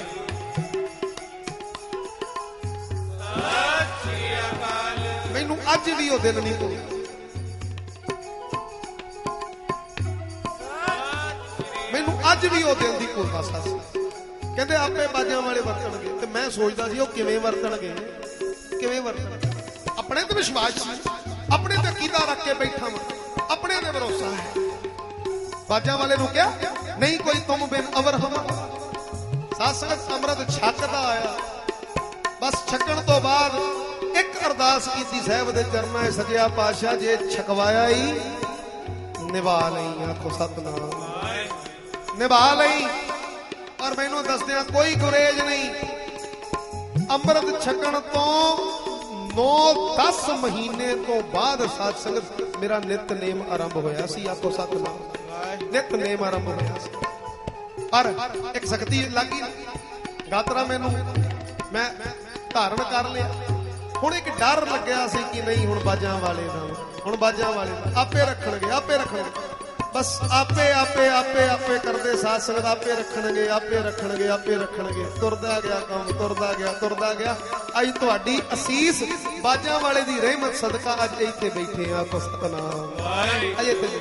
ਮੈਨੂੰ ਅੱਜ ਵੀ ਉਹ ਦਿਨ ਨਹੀਂ ਭੁੱਲਦਾ, ਮੈਨੂੰ ਅੱਜ ਵੀ ਉਹ ਦਿਨ ਦੀ ਕੋਈ ਆਸਾ ਸੀ। ਕਹਿੰਦੇ ਆਪੇ ਬਾਜਾਂ ਵਾਲੇ ਵਰਤਣਗੇ, ਤੇ ਮੈਂ ਸੋਚਦਾ ਸੀ ਉਹ ਕਿਵੇਂ ਵਰਤਣਗੇ, ਕਿਵੇਂ ਵਰਤਣਗੇ। ਆਪਣੇ ਤੇ ਵਿਸ਼ਵਾਸ ਸੀ, ਆਪਣੇ ਤੇ ਅਕੀਦਾ ਰੱਖ ਕੇ ਬੈਠਾ ਵਾਂ, ਆਪਣੇ ਤੇ ਭਰੋਸਾ ਹੈ। ਬਾਜਾਂ ਵਾਲੇ ਨੂੰ ਕਿਹਾ ਨਹੀਂ ਕੋਈ ਤੁਮ ਬਿਨ ਅਵਰ ਹਮ। ਸਾਧ ਸੰਗਤ ਅੰਮ੍ਰਿਤ ਛਕਦਾ ਆਇਆ, ਬਸ ਛਕਣ ਤੋਂ ਬਾਅਦ ਇੱਕ ਅਰਦਾਸ ਕੀਤੀ ਸਾਹਿਬ ਦੇ ਚਰਨਾਂ 'ਚ, ਸੱਜਿਆ ਪਾਤਸ਼ਾਹ ਜੇ ਛਕਵਾਇਆ ਹੀ ਨਿਭਾ ਲਈ। ਆਖੋ ਸਤਨਾਮ, ਨਿਭਾ ਲਈ। ਔਰ ਮੈਨੂੰ ਦੱਸਦਿਆਂ ਕੋਈ ਗੁਰੇਜ ਨਹੀਂ, ਅੰਮ੍ਰਿਤ ਛਕਣ ਤੋਂ 9-10 ਮਹੀਨੇ ਤੋਂ ਬਾਅਦ ਸਾਧ ਸੰਗਤ ਮੇਰਾ ਨਿਤਨੇਮ ਆਰੰਭ ਹੋਇਆ ਸੀ। ਆਖੋ ਸਤਨਾਮ, ਨਿਤਨੇਮ ਆਰੰਭ ਹੋਇਆ ਸੀ। ਪਰ ਇੱਕ ਸ਼ਕਤੀ ਲੱਗੀ, ਗਾਤਰਾ ਮੈਨੂੰ ਮੈਂ ਧਾਰਨ ਕਰ ਲਿਆ। ਹੁਣ ਇੱਕ ਡਰ ਲੱਗਿਆ ਸੀ ਕਿ ਨਹੀਂ ਹੁਣ ਬਾਜਾਂ ਵਾਲੇ ਦਾ, ਹੁਣ ਬਾਜਾਂ ਵਾਲੇ ਦਾ ਆਪੇ ਰੱਖਣਗੇ, ਆਪੇ ਰੱਖਣਗੇ, ਬਸ ਆਪੇ ਆਪੇ ਆਪੇ ਆਪੇ ਕਰਦੇ ਸਾਧ ਸੰਗਤ, ਆਪੇ ਰੱਖਣਗੇ, ਆਪੇ ਰੱਖਣਗੇ, ਆਪੇ ਰੱਖਣਗੇ। ਤੁਰਦਾ ਗਿਆ ਕੰਮ, ਤੁਰਦਾ ਗਿਆ, ਤੁਰਦਾ ਗਿਆ। ਅੱਜ ਤੁਹਾਡੀ ਅਸੀਸ ਬਾਜਾਂ ਵਾਲੇ ਦੀ ਰਹਿਮਤ ਸਦਕਾ ਅੱਜ ਇੱਥੇ ਬੈਠੇ ਆ। ਆਖੋ ਸਤਿਨਾਮ। ਅਜੇ ਇੱਥੇ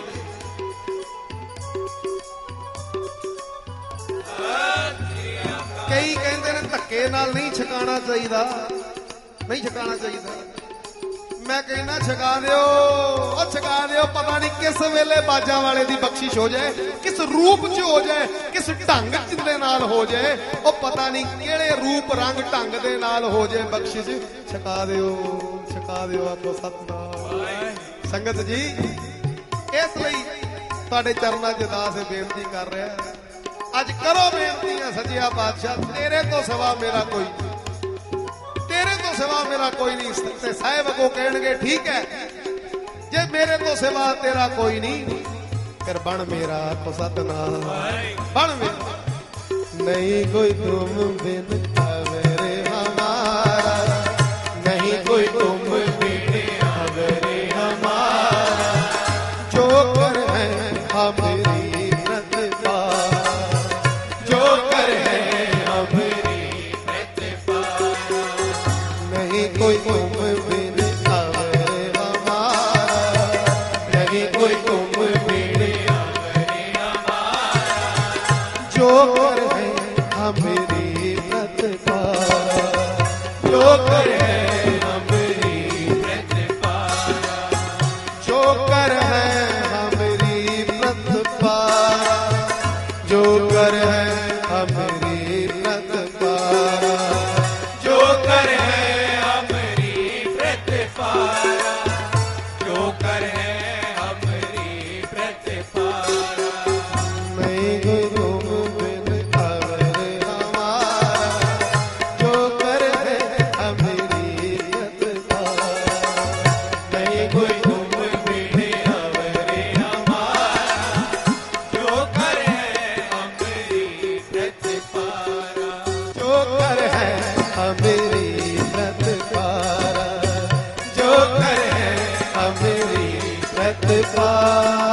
ਕਈ ਕਹਿੰਦੇ ਨੇ ਧੱਕੇ ਨਾਲ ਨਹੀਂ ਛਕਾਣਾ ਚਾਹੀਦਾ, ਨਹੀਂ ਛਕਾਣਾ ਚਾਹੀਦਾ। ਮੈਂ ਕਹਿੰਦਾ ਛਕਾ ਦਿਓ, ਉਹ ਛਕਾ ਦਿਓ। ਪਤਾ ਨਹੀਂ ਕਿਸ ਵੇਲੇ ਬਾਜਾਂ ਵਾਲੇ ਦੀ ਬਖਸ਼ਿਸ਼ ਹੋ ਜਾਏ, ਕਿਸ ਰੂਪ 'ਚ ਹੋ ਜਾਏ, ਕਿਸ ਢੰਗ 'ਚ ਦੇ ਨਾਲ ਹੋ ਜਾਏ। ਉਹ ਪਤਾ ਨਹੀਂ ਕਿਹੜੇ ਰੂਪ ਰੰਗ ਢੰਗ ਦੇ ਨਾਲ ਹੋ ਜਾਏ ਬਖਸ਼ਿਸ਼। ਛਕਾ ਦਿਓ, ਛਕਾ ਦਿਓ। ਆਖੋ ਸਤਿਨਾਮ। ਸੰਗਤ ਜੀ, ਇਸ ਲਈ ਤੁਹਾਡੇ ਚਰਨਾਂ 'ਚ ਦਾਸ ਬੇਨਤੀ ਕਰ ਰਿਹਾ, ਅੱਜ ਕਰੋ ਬੇਨਤੀਆਂ ਸੱਚਿਆ ਪਾਤਸ਼ਾਹ, ਤੇਰੇ ਤੋਂ ਸਿਵਾ ਮੇਰਾ ਕੋਈ, ਤੇਰੇ ਤੋਂ ਸਿਵਾ ਮੇਰਾ ਕੋਈ ਨਹੀਂ। ਤੇ ਸਾਹਿਬ ਅੱਗੋਂ ਕਹਿਣਗੇ ਠੀਕ ਹੈ, ਜੇ ਮੇਰੇ ਤੋਂ ਸਿਵਾ ਤੇਰਾ ਕੋਈ ਨਹੀਂ, ਫਿਰ ਬਣ ਮੇਰਾ। ਆਖੋ ਸਤਿਨਾਮ। ਬਣ ਮੇਰਾ। ਨਹੀਂ ਕੋਈ ਤੁਮ ਬਿਨ ਅਵਰੇ ਹਮਾਰਾ, ਨਹੀਂ ਕੋਈ ਤੁਮ ਬਿਨ ਅਵਰੇ ਹਮਾਰਾ, ਜੋ ਕਰ ਹੈ ਹਮਾਰੀ ਪ੍ਰਤਿਭਾ, ਜੋ ਕਰ ਹੈ ਹਮਾਰੀ ਪ੍ਰਤਿਭਾ। नहीं कोई तुम बिन अवरे हमारा, नहीं कोई तुम बिन अवरे हमारा, जो कर है हमारी प्रतिभा, जो कर है हमारी प्रतिभा, जो कर है हमारी प्रतिभा, जो कर है हमारी प्रतिभा, जो कर है जो कर है हमारी प्रतिपारा। नहीं कोई तुम बिन अवरे हमारा, जो कर है हमारी प्रतिपारा। नहीं कोई तुम बिन अवरे हमारा, जो कर है हमारी प्रतिपारा, जो कर है हमारी प्रतिपारा, जो कर है हमारी प्रतिपारा।